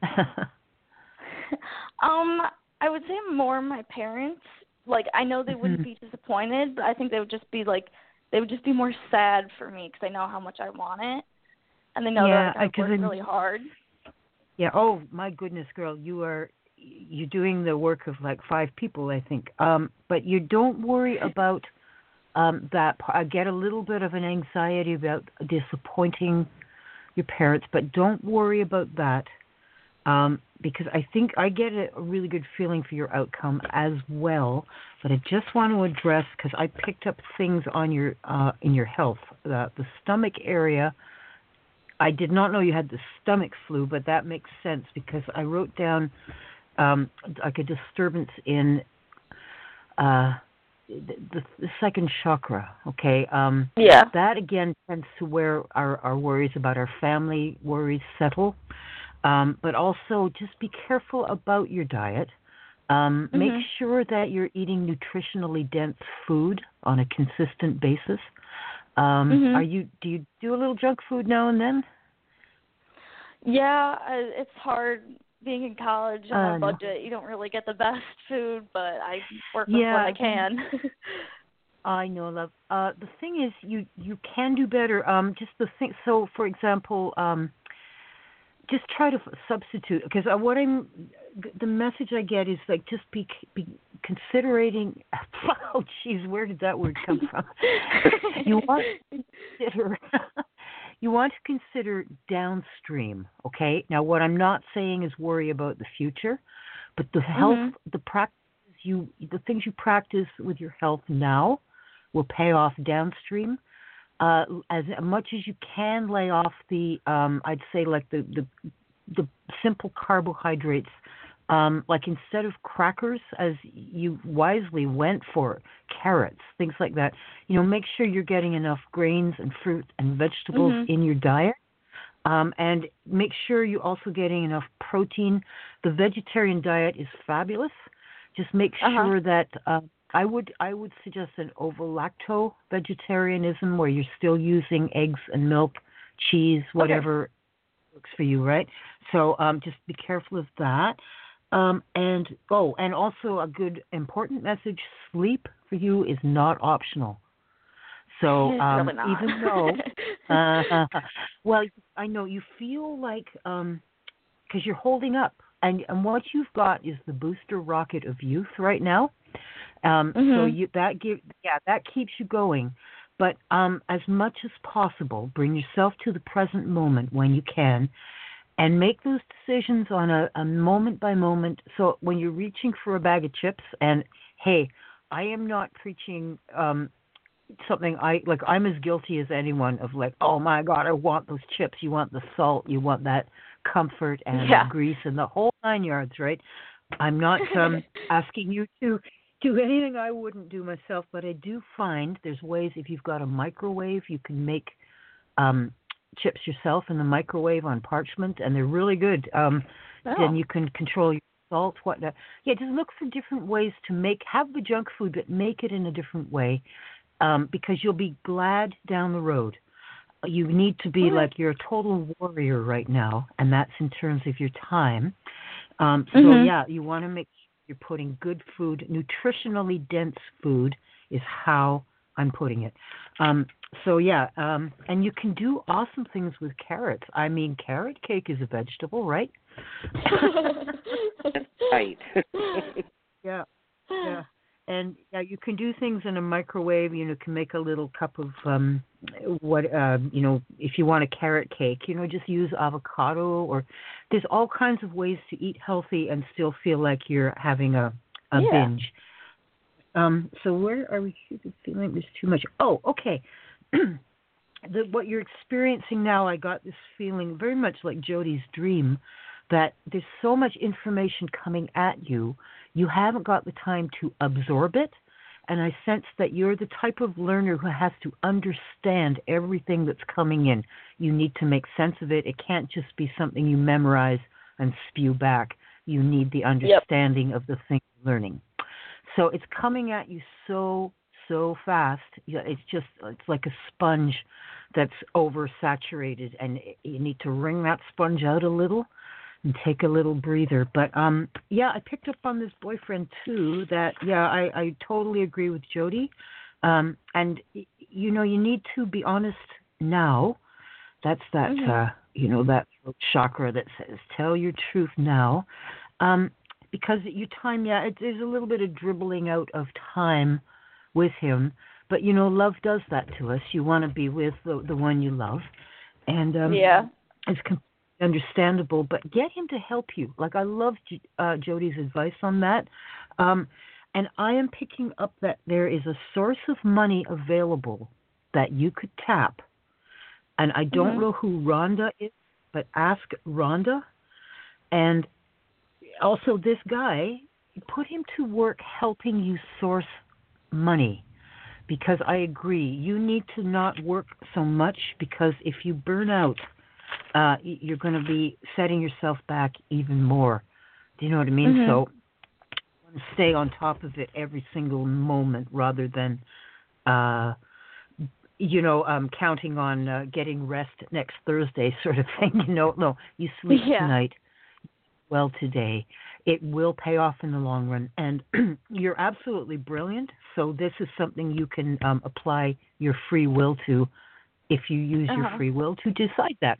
I would say more my parents. Like, I know they wouldn't be disappointed, but I think they would just be more sad for me because they know how much I want it. And they know that I work really hard. Yeah. Oh my goodness, girl, you're doing the work of like 5 people, I think. But you don't worry about that. I get a little bit of an anxiety about disappointing your parents, but don't worry about that. Because I think I get a really good feeling for your outcome as well. But I just want to address, because I picked up things on your in your health, the stomach area. I did not know you had the stomach flu, but that makes sense because I wrote down like a disturbance in the second chakra. Okay. That again tends to where our worries about our family worries settle. But also just be careful about your diet. Make sure that you're eating nutritionally dense food on a consistent basis. Do you do a little junk food now and then? Yeah, it's hard being in college on a budget. You don't really get the best food, but I work with what I can. I know, love. The thing is, you can do better. Just the thing. So, for example, just try to substitute, because the message I get is like just be considering. Oh, geez, where did that word come from? You want to consider downstream. Okay. Now, what I'm not saying is worry about the future, but the health, the things you practice with your health now will pay off downstream. As much as you can lay off the, I'd say like the simple carbohydrates, like instead of crackers, as you wisely went for, carrots, things like that. Make sure you're getting enough grains and fruit and vegetables in your diet, and make sure you're also getting enough protein. The vegetarian diet is fabulous. Just make sure that. I would suggest an ovo-lacto vegetarianism where you're still using eggs and milk, cheese, whatever works for you, right? So just be careful of that. And also a good important message: sleep for you is not optional. So really not. even though, well, I know you feel like because you're holding up, and what you've got is the booster rocket of youth right now. So that keeps you going, But as much as possible, bring yourself to the present moment when you can, and make those decisions on a moment by moment. So when you're reaching for a bag of chips, and hey, I am not preaching something I'm as guilty as anyone of like, oh my God, I want those chips. You want the salt, you want that comfort and the grease and the whole 9 yards, right? I'm not asking you to do anything I wouldn't do myself, but I do find there's ways. If you've got a microwave, you can make chips yourself in the microwave on parchment, and they're really good. Then you can control your salt, whatnot. Yeah, just look for different ways to have the junk food, but make it in a different way, because you'll be glad down the road. You need to be like you're a total warrior right now, and that's in terms of your time. You want to make sure you're putting good food, nutritionally dense food is how I'm putting it. And you can do awesome things with carrots. I mean, carrot cake is a vegetable, right? Right. Yeah. And you can do things in a microwave. You can make a little cup of if you want a carrot cake, just use avocado, or there's all kinds of ways to eat healthy and still feel like you're having a binge. So where are we feeling there's too much? Oh, okay. What you're experiencing now, I got this feeling very much like Jody's dream, that there's so much information coming at you, you haven't got the time to absorb it. And I sense that you're the type of learner who has to understand everything that's coming in. You need to make sense of it. It can't just be something you memorize and spew back. You need the understanding of the thing you're learning. So it's coming at you so fast. It's like a sponge that's oversaturated, and you need to wring that sponge out a little and take a little breather. But I picked up on this boyfriend too. That I totally agree with Jody. And you need to be honest now. That's that that throat chakra that says tell your truth now. Because your time, there's a little bit of dribbling out of time with him. But, love does that to us. You want to be with the one you love. And it's completely understandable. But get him to help you. Like, I love Jody's advice on that. And I am picking up that there is a source of money available that you could tap. And I don't know who Rhonda is, but ask Rhonda. And also, this guy, put him to work helping you source money, because I agree, you need to not work so much, because if you burn out, you're going to be setting yourself back even more. Do you know what I mean? So stay on top of it every single moment rather than, counting on getting rest next Thursday sort of thing. No, you sleep tonight. Well today. It will pay off in the long run. And you're absolutely brilliant. So this is something you can apply your free will to if you use your free will to decide that.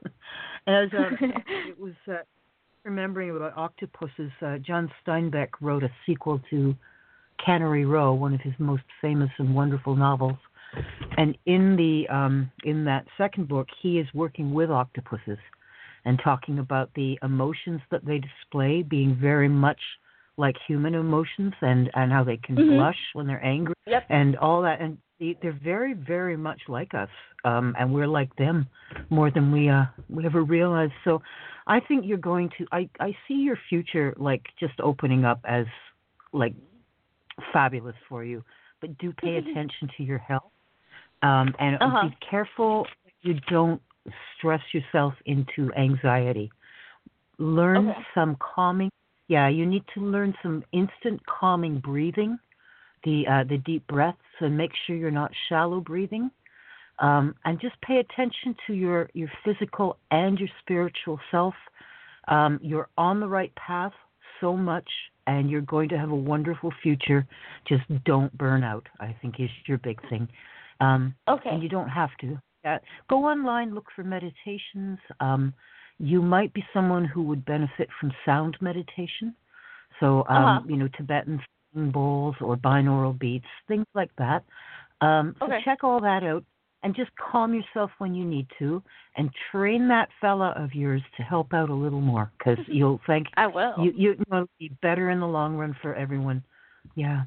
It was remembering about octopuses. John Steinbeck wrote a sequel to Cannery Row, one of his most famous and wonderful novels. And in that second book, he is working with octopuses and talking about the emotions that they display being very much like human emotions, and how they can blush when they're angry and all that. And they're very, very much like us, and we're like them more than we ever realized. So I think you're going to, I see your future like just opening up as like fabulous for you, but do pay attention to your health, and be careful you don't stress yourself into anxiety. Learn some calming. Yeah, you need to learn some instant calming breathing, the deep breaths, and make sure you're not shallow breathing. And just pay attention to your physical and your spiritual self. You're on the right path so much, and you're going to have a wonderful future. Just don't burn out, I think, is your big thing. And you don't have to. Go online, look for meditations. You might be someone who would benefit from sound meditation. So, Tibetan singing bowls or binaural beats, things like that. So Okay. check all that out and just calm yourself when you need to, and train that fella of yours to help out a little more, because you'll think I will. you know it'll be better in the long run for everyone. Yeah.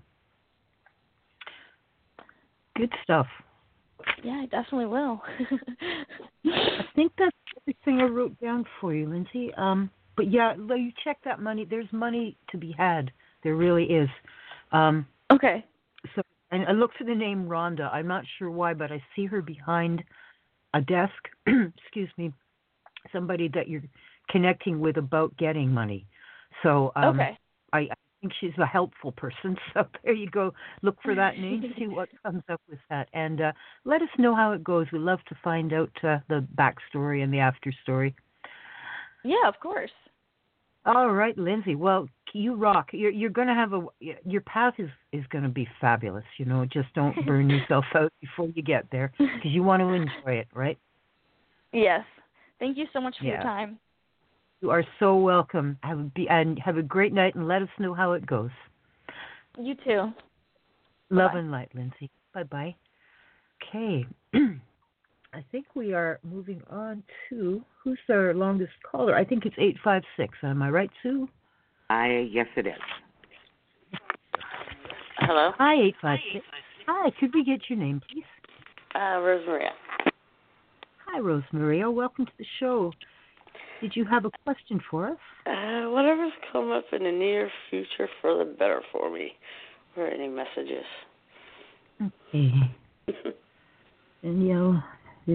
Good stuff. Yeah, I definitely will. I think that's everything I wrote down for you, Lindsay. But yeah, you check that money. There's money to be had. There really is. Okay. So, and I look for the name Rhonda. I'm not sure why, but I see her behind a desk. Excuse me. Somebody that you're connecting with about getting money. So Okay. I think she's a helpful person. So there you go. Look for that name. See what comes up with that, and let us know how it goes. We love to find out the backstory and the after story. Yeah, of course. All right, Lindsay. Well, you rock. You're going to have your path is going to be fabulous. You know, just don't burn yourself out before you get there, because you want to enjoy it, right? Yes. Thank you so much for your Yeah. time. You are so welcome. Have a great night, and let us know how it goes. You too. Love Bye-bye. and light, Lindsay. Bye-bye. Okay. I think we are moving on to, who's our longest caller? I think it's 856. Am I right, Sue? Yes, it is. Hello? Hi, 856. Hi, could we get your name, please? Rosemaria. Hi, Rosemaria. Welcome to the show. Did you have a question for us? Whatever's come up in the near future for the better for me. Or any messages. Okay. Danielle.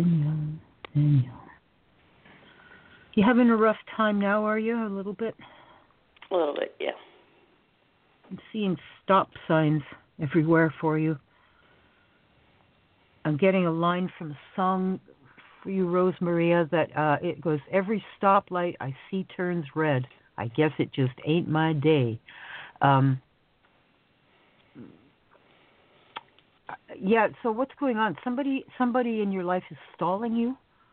You having a rough time now, are you? A little bit? A little bit, yeah. I'm seeing stop signs everywhere for you. I'm getting a line from a song for you, Rosemaria, that it goes, every stoplight I see turns red. I guess it just ain't my day. Yeah, so what's going on? Somebody in your life is stalling you?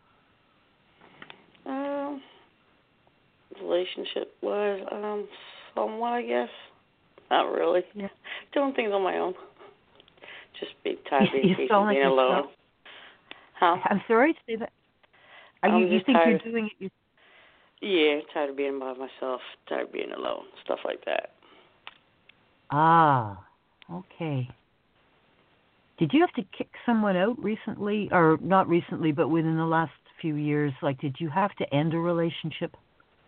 Relationship wise, somewhat, I guess. Not really. Yeah. Doing things on my own. Just tired of You're being stalling being alone. yourself? Huh? I'm sorry to say that. You think tired. you're doing it? Yeah, tired of being by myself. Tired of being alone. Stuff like that. Ah, okay. Did you have to kick someone out recently, or not recently, but within the last few years? Like, did you have to end a relationship?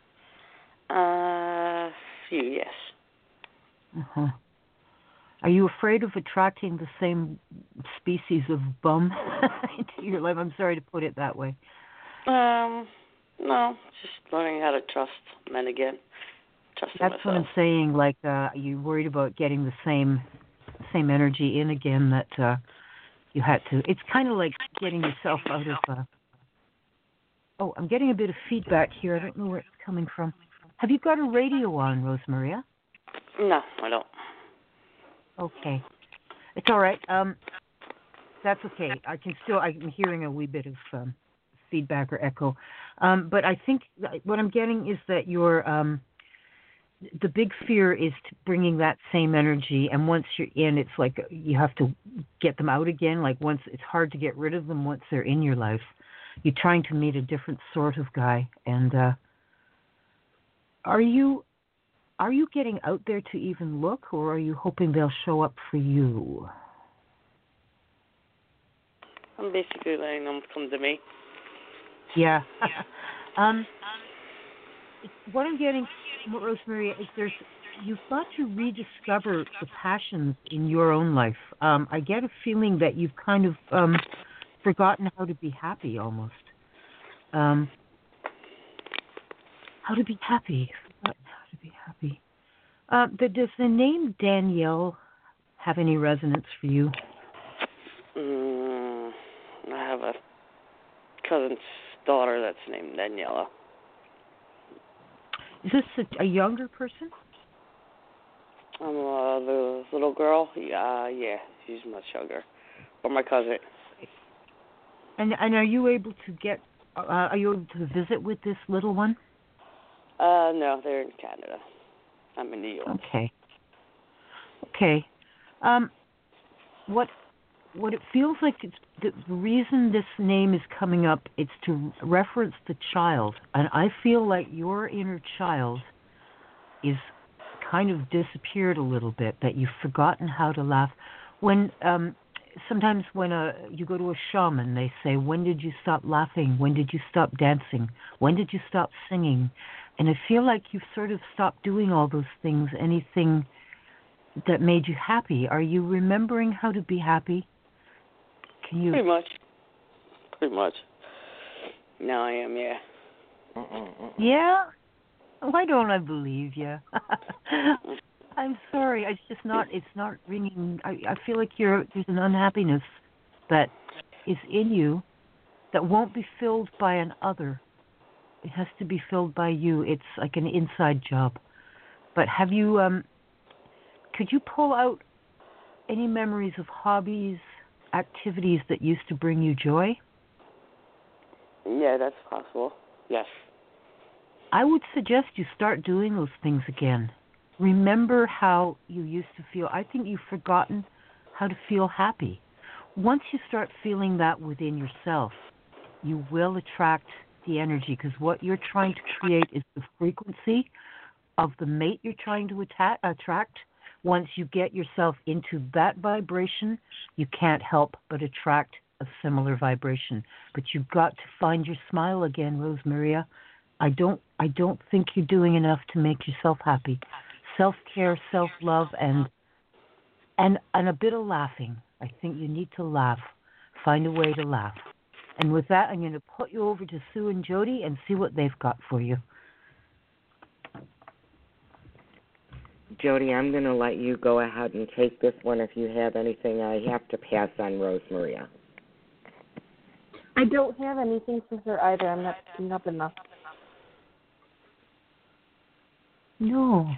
Few, yes. Uh-huh. Are you afraid of attracting the same species of bum into your life? I'm sorry to put it that way. No, just learning how to trust men again. Trusting That's myself. what I'm saying. Like, you're worried about getting the same energy in again that you had to. It's kind of like getting yourself out of. Oh, I'm getting a bit of feedback here. I don't know where it's coming from. Have you got a radio on, Rosemaria? No, I don't. Okay, it's all right. That's okay. I'm hearing a wee bit of feedback or echo. But I think what I'm getting is that you're. The big fear is bringing that same energy, and once you're in, it's like you have to get them out again. Like once it's hard to get rid of them once they're in your life. You're trying to meet a different sort of guy, and are you getting out there to even look, or are you hoping they'll show up for you? I'm basically letting them come to me. Yeah. What I'm getting, Rosemaria, is you've got to rediscover the passions in your own life. I get a feeling that you've kind of forgotten how to be happy almost. How to be happy. Forgotten how to be happy. Does the name Danielle have any resonance for you? I have a cousin's daughter that's named Daniela. Is this a younger person? The little girl? Yeah, she's much younger. Or my cousin. And are you able to visit with this little one? No, they're in Canada. I'm in New York. Okay. what it feels like, it's the reason this name is coming up, it's to reference the child. And I feel like your inner child is kind of disappeared a little bit, that you've forgotten how to laugh. When sometimes when you go to a shaman, they say, when did you stop laughing? When did you stop dancing? When did you stop singing? And I feel like you've sort of stopped doing all those things, anything that made you happy. Are you remembering how to be happy? Can you? Pretty much. Now I am, yeah. Yeah? Why don't I believe you? I'm sorry. It's not ringing. I feel like there's an unhappiness that is in you that won't be filled by an other. It has to be filled by you. It's like an inside job. But have you, could you pull out any memories of hobbies, activities that used to bring you joy? Yeah, that's possible. Yes. I would suggest you start doing those things again. Remember how you used to feel. I think you've forgotten how to feel happy. Once you start feeling that within yourself, you will attract the energy, because what you're trying to create is the frequency of the mate you're trying to attract. Once you get yourself into that vibration, you can't help but attract a similar vibration. But you've got to find your smile again, Rosemaria. I don't think you're doing enough to make yourself happy. Self-care, self-love, and a bit of laughing. I think you need to laugh. Find a way to laugh. And with that, I'm going to put you over to Sue and Jody and see what they've got for you. Jody, I'm going to let you go ahead and take this one. If you have anything, I have to pass on Rosemaria. I don't have anything for her either. I'm not picking up enough. No.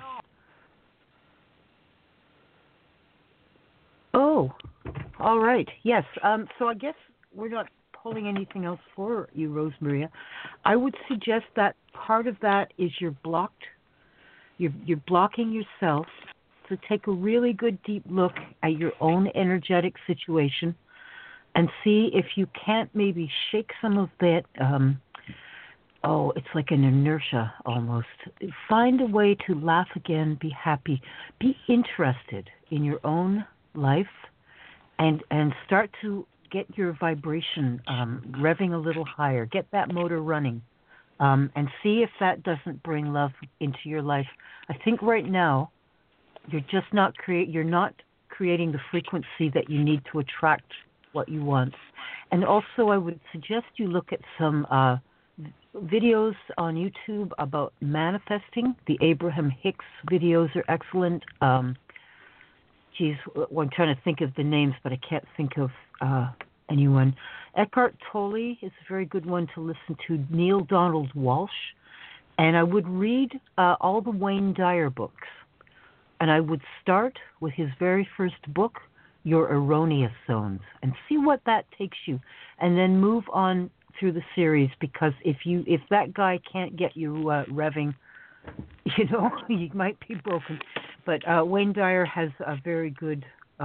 Oh, all right. Yes. So I guess we're not pulling anything else for you, Rosemaria. I would suggest that part of that is you're blocked. You're blocking yourself. So take a really good deep look at your own energetic situation and see if you can't maybe shake some of that. It's like an inertia almost. Find a way to laugh again, be happy, be interested in your own life, and start to get your vibration revving a little higher. Get that motor running, and see if that doesn't bring love into your life. I think right now you're just not creating the frequency that you need to attract what you want. And also, I would suggest you look at some videos on YouTube about manifesting. The Abraham Hicks videos are excellent. I'm trying to think of the names, but I can't think of anyone. Eckhart Tolle is a very good one to listen to. Neil Donald Walsh. And I would read all the Wayne Dyer books. And I would start with his very first book, Your Erroneous Zones, and see what that takes you. And then move on through the series, because if that guy can't get you revving, you might be broken. But Wayne Dyer has a very good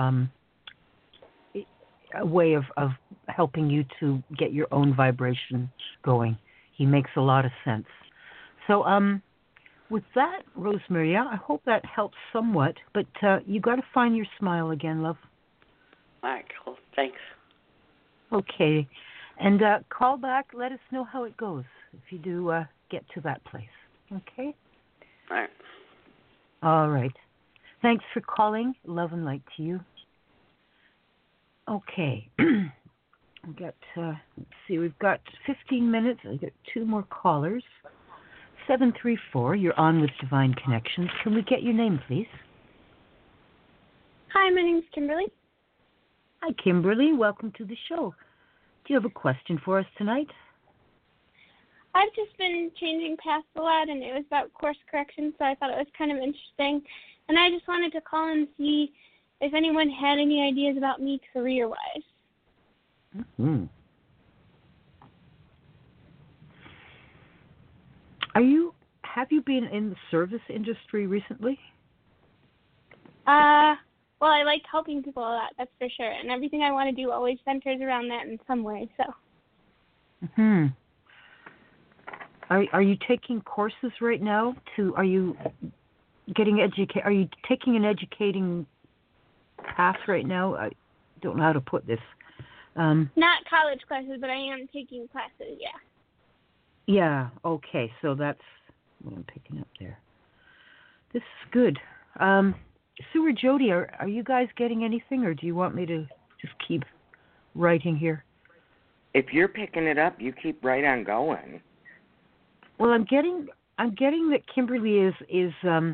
way of helping you to get your own vibration going. He makes a lot of sense. So with that, Rosemaria, I hope that helps somewhat. But you got to find your smile again, love. All right, cool. Thanks. Okay. And call back. Let us know how it goes if you do get to that place. Okay? All right. All right. Thanks for calling. Love and light to you. Okay. We've got 15 minutes. I've got two more callers. 734, you're on with Divine Connections. Can we get your name, please? Hi, my name's Kimberly. Hi, Kimberly. Welcome to the show. Do you have a question for us tonight? I've just been changing paths a lot, and it was about course correction, so I thought it was kind of interesting. And I just wanted to call and see if anyone had any ideas about me career-wise. Mm-hmm. Have you been in the service industry recently? well, I like helping people a lot, that's for sure. And everything I want to do always centers around that in some way. So. Hmm. Are you taking courses right now? Are you Are you taking an educating path right now? I don't know how to put this. Not college classes, but I am taking classes. Yeah. Yeah. Okay. So that's what I'm picking up there. This is good. Sue or Jody, are you guys getting anything, or do you want me to just keep writing here? If you're picking it up, you keep right on going. Well, I'm getting that Kimberly is.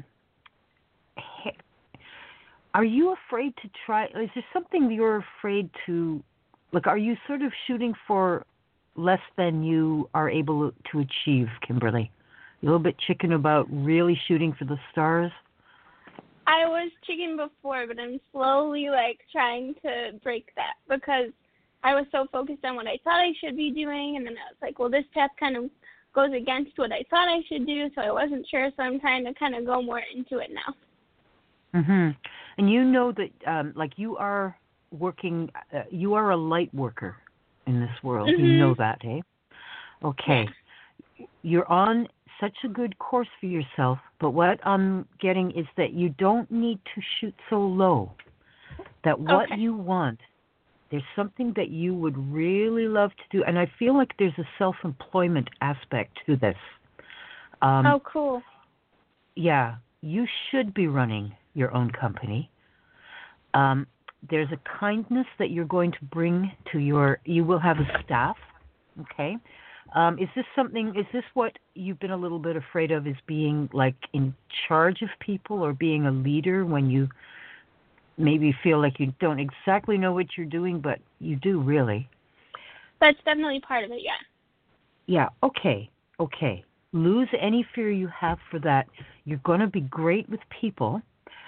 Are you afraid to try? Is there something you're afraid to? Like, are you sort of shooting for less than you are able to achieve, Kimberly? A little bit chicken about really shooting for the stars? I was chicken before, but I'm slowly, trying to break that because I was so focused on what I thought I should be doing, and then I was like, well, this path kind of goes against what I thought I should do, so I wasn't sure, so I'm trying to kind of go more into it now. Mhm. And you know that, you are working, you are a light worker in this world. Mm-hmm. You know that, eh? Okay. Yeah. You're on such a good course for yourself, but what I'm getting is that you don't need to shoot so low. That what you want, there's something that you would really love to do, and I feel like there's a self-employment aspect to this. Oh, cool. Yeah, you should be running your own company. There's a kindness that you're going to bring to you will have a staff, okay? Is this what you've been a little bit afraid of, is being in charge of people or being a leader when you maybe feel like you don't exactly know what you're doing, but you do really? That's definitely part of it, yeah. Yeah, okay. Lose any fear you have for that. You're going to be great with people.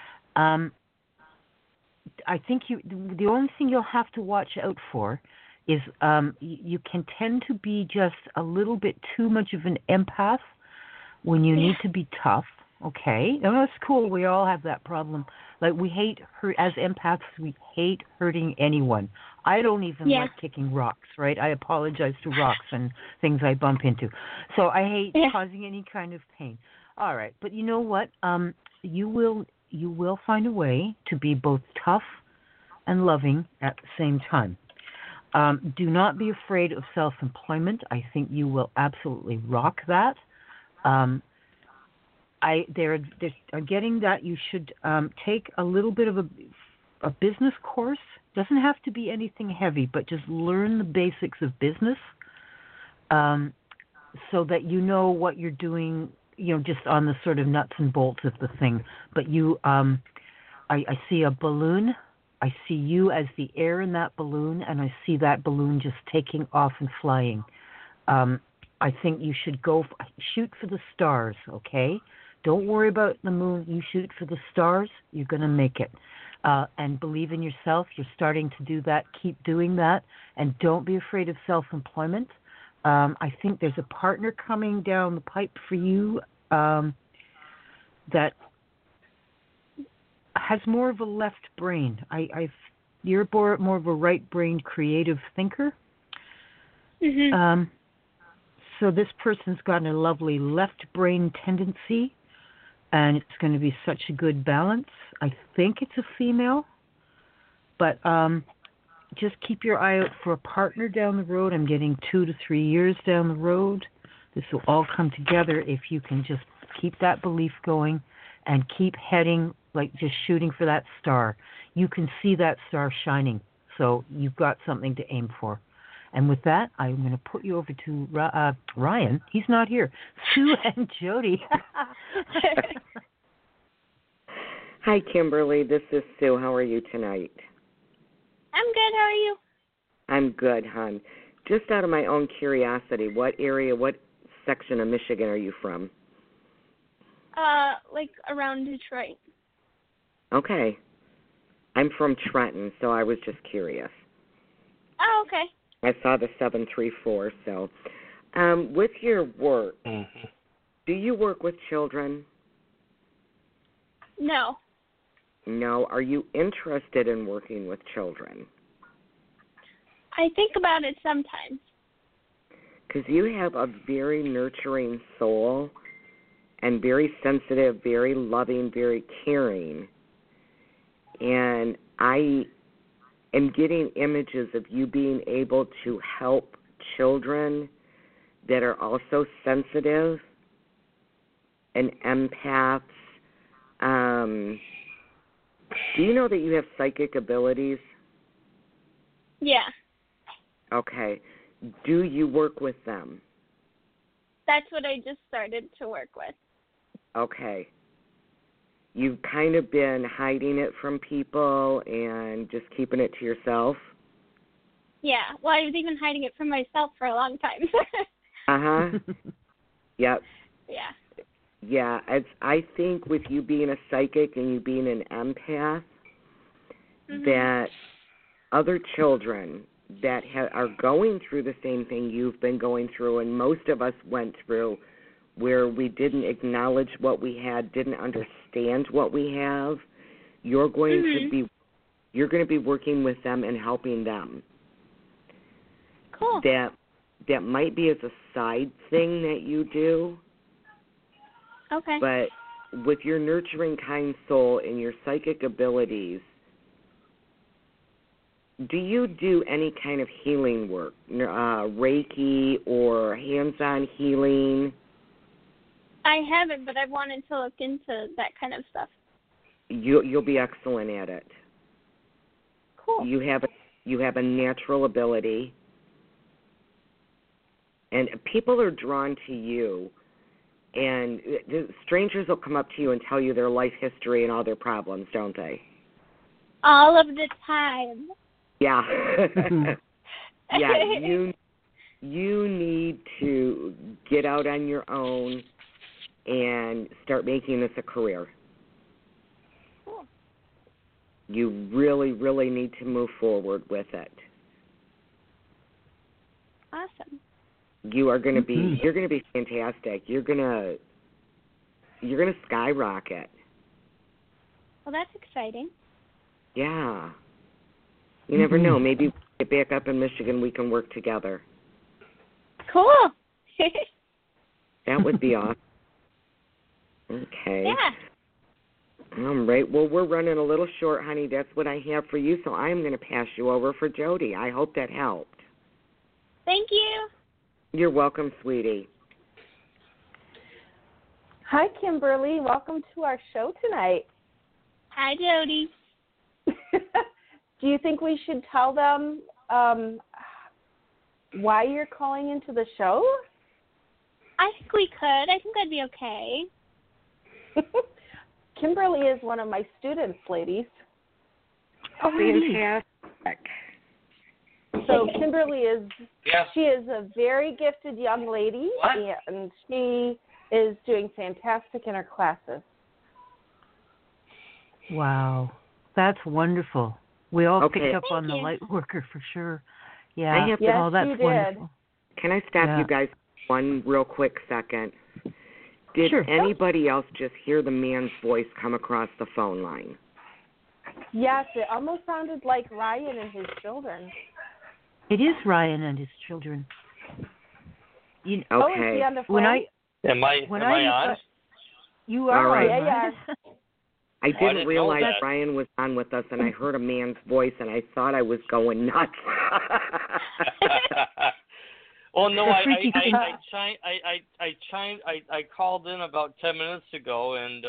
I think the only thing you'll have to watch out for is you can tend to be just a little bit too much of an empath when you need to be tough. Okay, no, that's cool. We all have that problem. We hate as empaths. We hate hurting anyone. I don't even like kicking rocks. Right? I apologize to rocks and things I bump into. So I hate causing any kind of pain. All right, but you know what? You will find a way to be both tough and loving at the same time. Do not be afraid of self-employment. I think you will absolutely rock that. I'm getting that you should take a little bit of a business course. Doesn't have to be anything heavy, but just learn the basics of business so that you know what you're doing, just on the sort of nuts and bolts of the thing. But I see a balloon. I see you as the air in that balloon, and I see that balloon just taking off and flying. I think you should shoot for the stars, okay? Don't worry about the moon. You shoot for the stars. You're going to make it. And believe in yourself. You're starting to do that. Keep doing that. And don't be afraid of self-employment. I think there's a partner coming down the pipe for you that has more of a left brain. You're more of a right-brained creative thinker. Mm-hmm. So this person's got a lovely left brain tendency, and it's going to be such a good balance. I think it's a female, but just keep your eye out for a partner down the road. I'm getting 2 to 3 years down the road. This will all come together if you can just keep that belief going and keep heading, just shooting for that star. You can see that star shining, so you've got something to aim for. And with that, I'm going to put you over to Ryan. He's not here. Sue and Jody. Hi, Kimberly. This is Sue. How are you tonight? I'm good. How are you? I'm good, hon. Just out of my own curiosity, what section of Michigan are you from? Around Detroit. Okay. I'm from Trenton, so I was just curious. Oh, okay. I saw the 734, so. With your work, do you work with children? No. No. Are you interested in working with children? I think about it sometimes. Because you have a very nurturing soul and very sensitive, very loving, very caring. And I am getting images of you being able to help children that are also sensitive and empaths. Do you know that you have psychic abilities? Yeah, Okay. Do you work with them? that's what I just started to work with. Okay. You've kind of been hiding it from people and just keeping it to yourself? Yeah, well, I was even hiding it from myself for a long time. Uh-huh. Yep. Yeah. Yeah, I think with you being a psychic and you being an empath, that other children that are going through the same thing you've been going through, and most of us went through, where we didn't acknowledge what we had, didn't understand what we have, you're going to be working with them and helping them. Cool. That might be as a side thing that you do. Okay. But with your nurturing, kind soul and your psychic abilities, do you do any kind of healing work, Reiki or hands-on healing? I haven't, but I've wanted to look into that kind of stuff. You'll be excellent at it. Cool. You have a natural ability, and people are drawn to you. And strangers will come up to you and tell you their life history and all their problems, don't they? All of the time. Yeah. Yeah, you need to get out on your own and start making this a career. Cool. You really, really need to move forward with it. Awesome. You're going to be fantastic. You're going to skyrocket. Well, that's exciting. Yeah. You never know. Maybe we get back up in Michigan, we can work together. Cool. That would be awesome. Okay. Yeah. All right. Well, we're running a little short, honey. That's what I have for you, so I'm going to pass you over for Jody. I hope that helped. Thank you. You're welcome, sweetie. Hi, Kimberly. Welcome to our show tonight. Hi, Jody. Do you think we should tell them why you're calling into the show? I think we could. I think that'd be okay. Kimberly is one of my students, ladies. Oh, fantastic. So Kimberly she is a very gifted young lady, and she is doing fantastic in her classes. Wow, that's wonderful. We all picked up on the you. light worker for sure. Yeah. Yes, that's you did. wonderful. Can I stop you guys one real quick second? Did anybody else just hear the man's voice come across the phone line? Yes, it almost sounded like Ryan and his children. It is Ryan and his children. Okay. Oh, is he on the phone? Am I on? You are. All right. On, Yeah. I didn't realize know that. Ryan was on with us, and I heard a man's voice, and I thought I was going nuts. Oh no, I called in about 10 minutes ago, and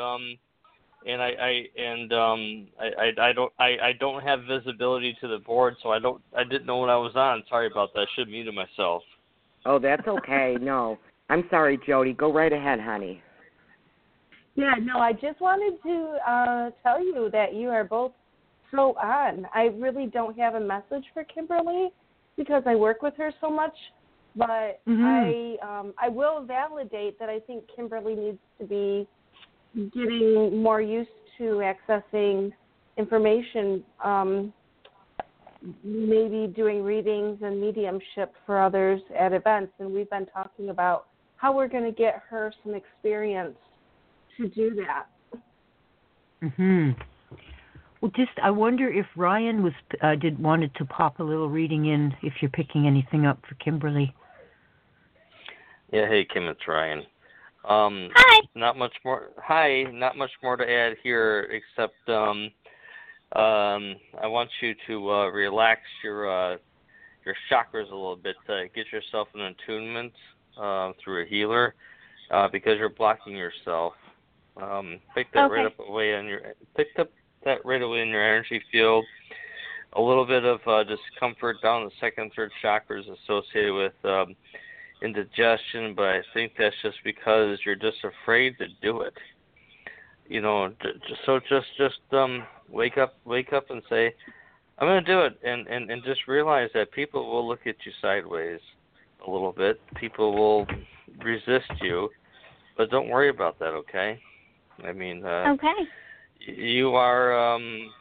I don't have visibility to the board, so I didn't know what I was on. Sorry about that. I should have muted myself. Oh, that's okay. No, I'm sorry, Jody. Go right ahead, honey. Yeah, no, I just wanted to tell you that you are both so on. I really don't have a message for Kimberly because I work with her so much, but I will validate that I think Kimberly needs to be getting more used to accessing information, maybe doing readings and mediumship for others at events, and we've been talking about how we're going to get her some experience to do that. Well, I wonder if Ryan wanted to pop a little reading in if you're picking anything up for Kimberly. Yeah, hey Kim, it's Ryan. Hi. Not much more. Hi, not much more to add here except I want you to relax your chakras a little bit. Get yourself an attunement through a healer because you're blocking yourself. Pick that right up right away in your energy field. A little bit of discomfort down the second, third chakras associated with indigestion, but I think that's just because you're just afraid to do it. You know, just wake up and say, I'm going to do it, and just realize that people will look at you sideways a little bit. People will resist you, but don't worry about that, okay? I mean, Okay. you are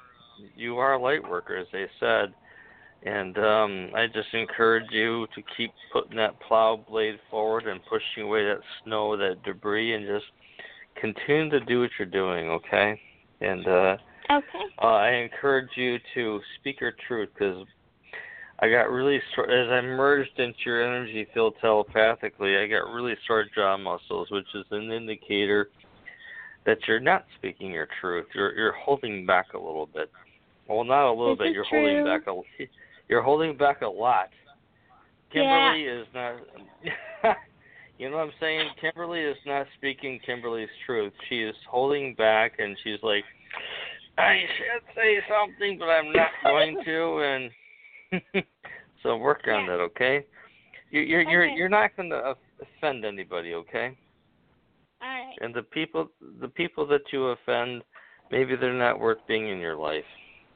a light worker, as they said, and I just encourage you to keep putting that plow blade forward and pushing away that snow, that debris, and just continue to do what you're doing, okay? And okay. I encourage you to speak your truth, because I got really as I merged into your energy field telepathically, I got really sore jaw muscles, which is an indicator that you're not speaking your truth. You're holding back a little bit. Well, not a little bit. You're holding back You're holding back a lot. Kimberly is not. You know what I'm saying? Kimberly is not speaking Kimberly's truth. She is holding back, and she's like, I should say something, but I'm not going to. And so work on that, okay? You're not going to offend anybody, okay? All right. And the people that you offend, maybe they're not worth being in your life.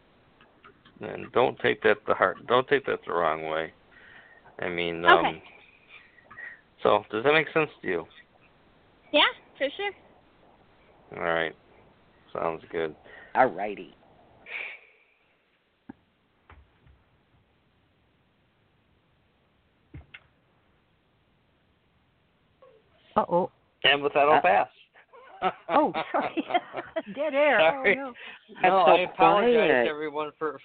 And don't take that to heart. Don't take that the wrong way. I mean, okay. So does that make sense to you? Yeah, for sure. All right. Sounds good. All righty. Uh-oh. And with that, I'll pass. Oh, sorry. Dead air. Sorry. Oh, no, so I apologize quiet. everyone for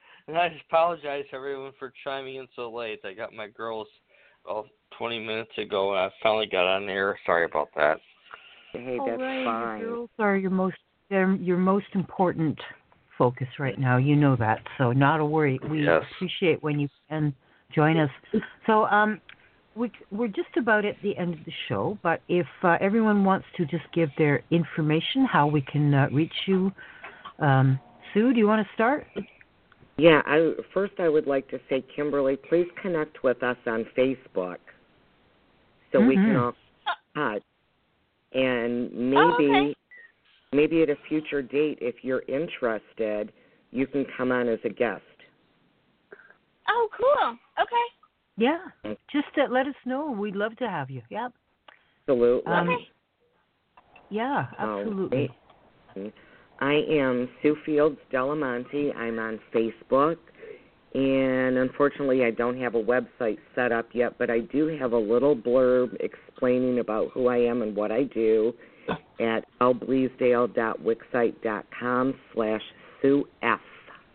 chiming in so late. I got my girls 20 minutes ago, and I finally got on air. Sorry about that. Hey, that's fine. Your girls are your most important focus right now. You know that, so not a worry. We appreciate when you can join us. So, we're just about at the end of the show, but if everyone wants to just give their information, how we can reach you. Sue, do you want to start? Yeah, first I would like to say, Kimberly, please connect with us on Facebook so we can all touch. And maybe at a future date, if you're interested, you can come on as a guest. Oh, cool. Okay. Yeah, just let us know. We'd love to have you. Yep. Absolutely. Yeah, absolutely. I am Sue Fields Delamonte. I'm on Facebook, and unfortunately I don't have a website set up yet, but I do have a little blurb explaining about who I am and what I do at lbleasdale.wixsite.com/SueF.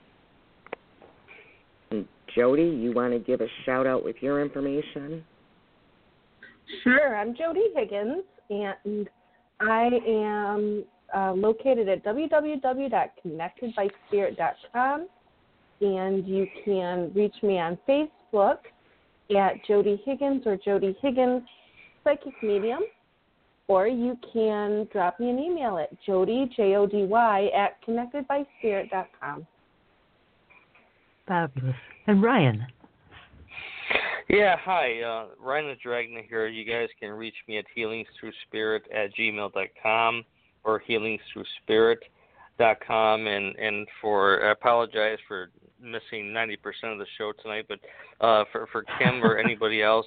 And Jody, you want to give a shout-out with your information? Sure. I'm Jody Higgins, and I am located at www.connectedbyspirit.com, and you can reach me on Facebook at Jody Higgins or Jody Higgins Psychic Medium, or you can drop me an email at Jody, Jody, at connectedbyspirit.com. Fabulous. And Ryan? Yeah, hi. Ryan Dragna here. You guys can reach me at healingsthroughspirit@gmail.com or healingsthroughspirit.com. And I apologize for missing 90% of the show tonight, but for Kim or anybody else,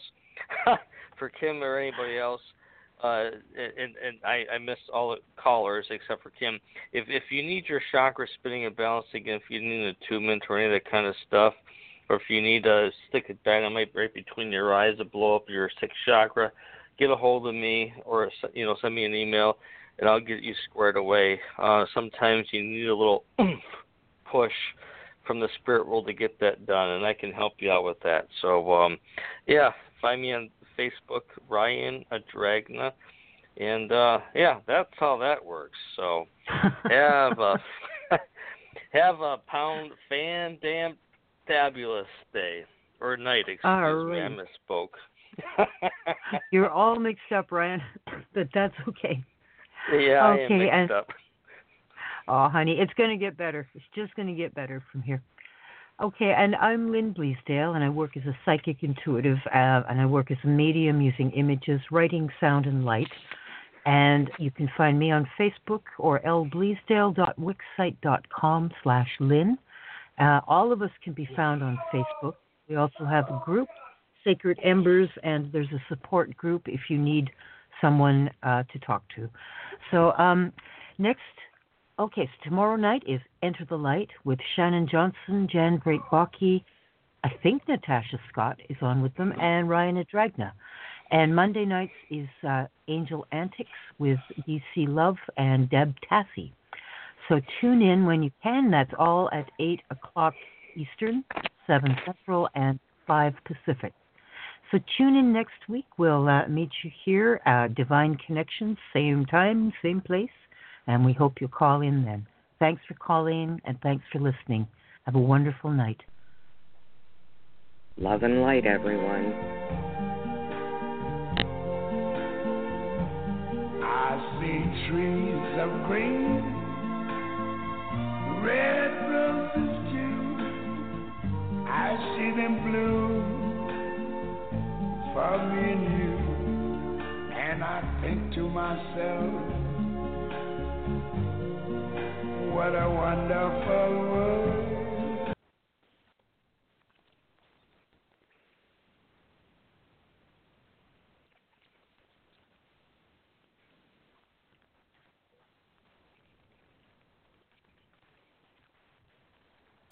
and I missed all the callers except for Kim. If you need your chakra spinning and balancing, if you need an attunement or any of that kind of stuff, or if you need a stick of dynamite right between your eyes to blow up your sixth chakra, get a hold of me or send me an email, and I'll get you squared away. Sometimes you need a little oomph push from the spirit world to get that done, and I can help you out with that. So, yeah, find me on Facebook, Ryan Adragna, and that's how that works. So, have a pound fan damn fabulous day or night. Excuse me, I misspoke. You're all mixed up, Ryan, but that's okay. Yeah, okay, I am mixed up. Oh, honey, it's going to get better. It's just going to get better from here. Okay, and I'm Lynn Bleasdale, and I work as a psychic intuitive, and I work as a medium using images, writing, sound, and light. And you can find me on Facebook or lbleasdale.wixsite.com/Lynn. All of us can be found on Facebook. We also have a group, Sacred Embers, and there's a support group if you need someone to talk to. So so tomorrow night is Enter the Light with Shannon Johnson, Jan Great-Bocki, I think Natasha Scott is on with them, and Ryan Adragna. And Monday nights is Angel Antics with DC Love and Deb Tassie. So tune in when you can. That's all at 8 o'clock Eastern, 7 Central, and 5 Pacific. So tune in next week. We'll meet you here, Divine Connections, same time, same place. And we hope you'll call in then. Thanks for calling and thanks for listening. Have a wonderful night. Love and light, everyone. I see trees of green, red roses too. I see them bloom for me and you. And I think to myself, what a wonderful world.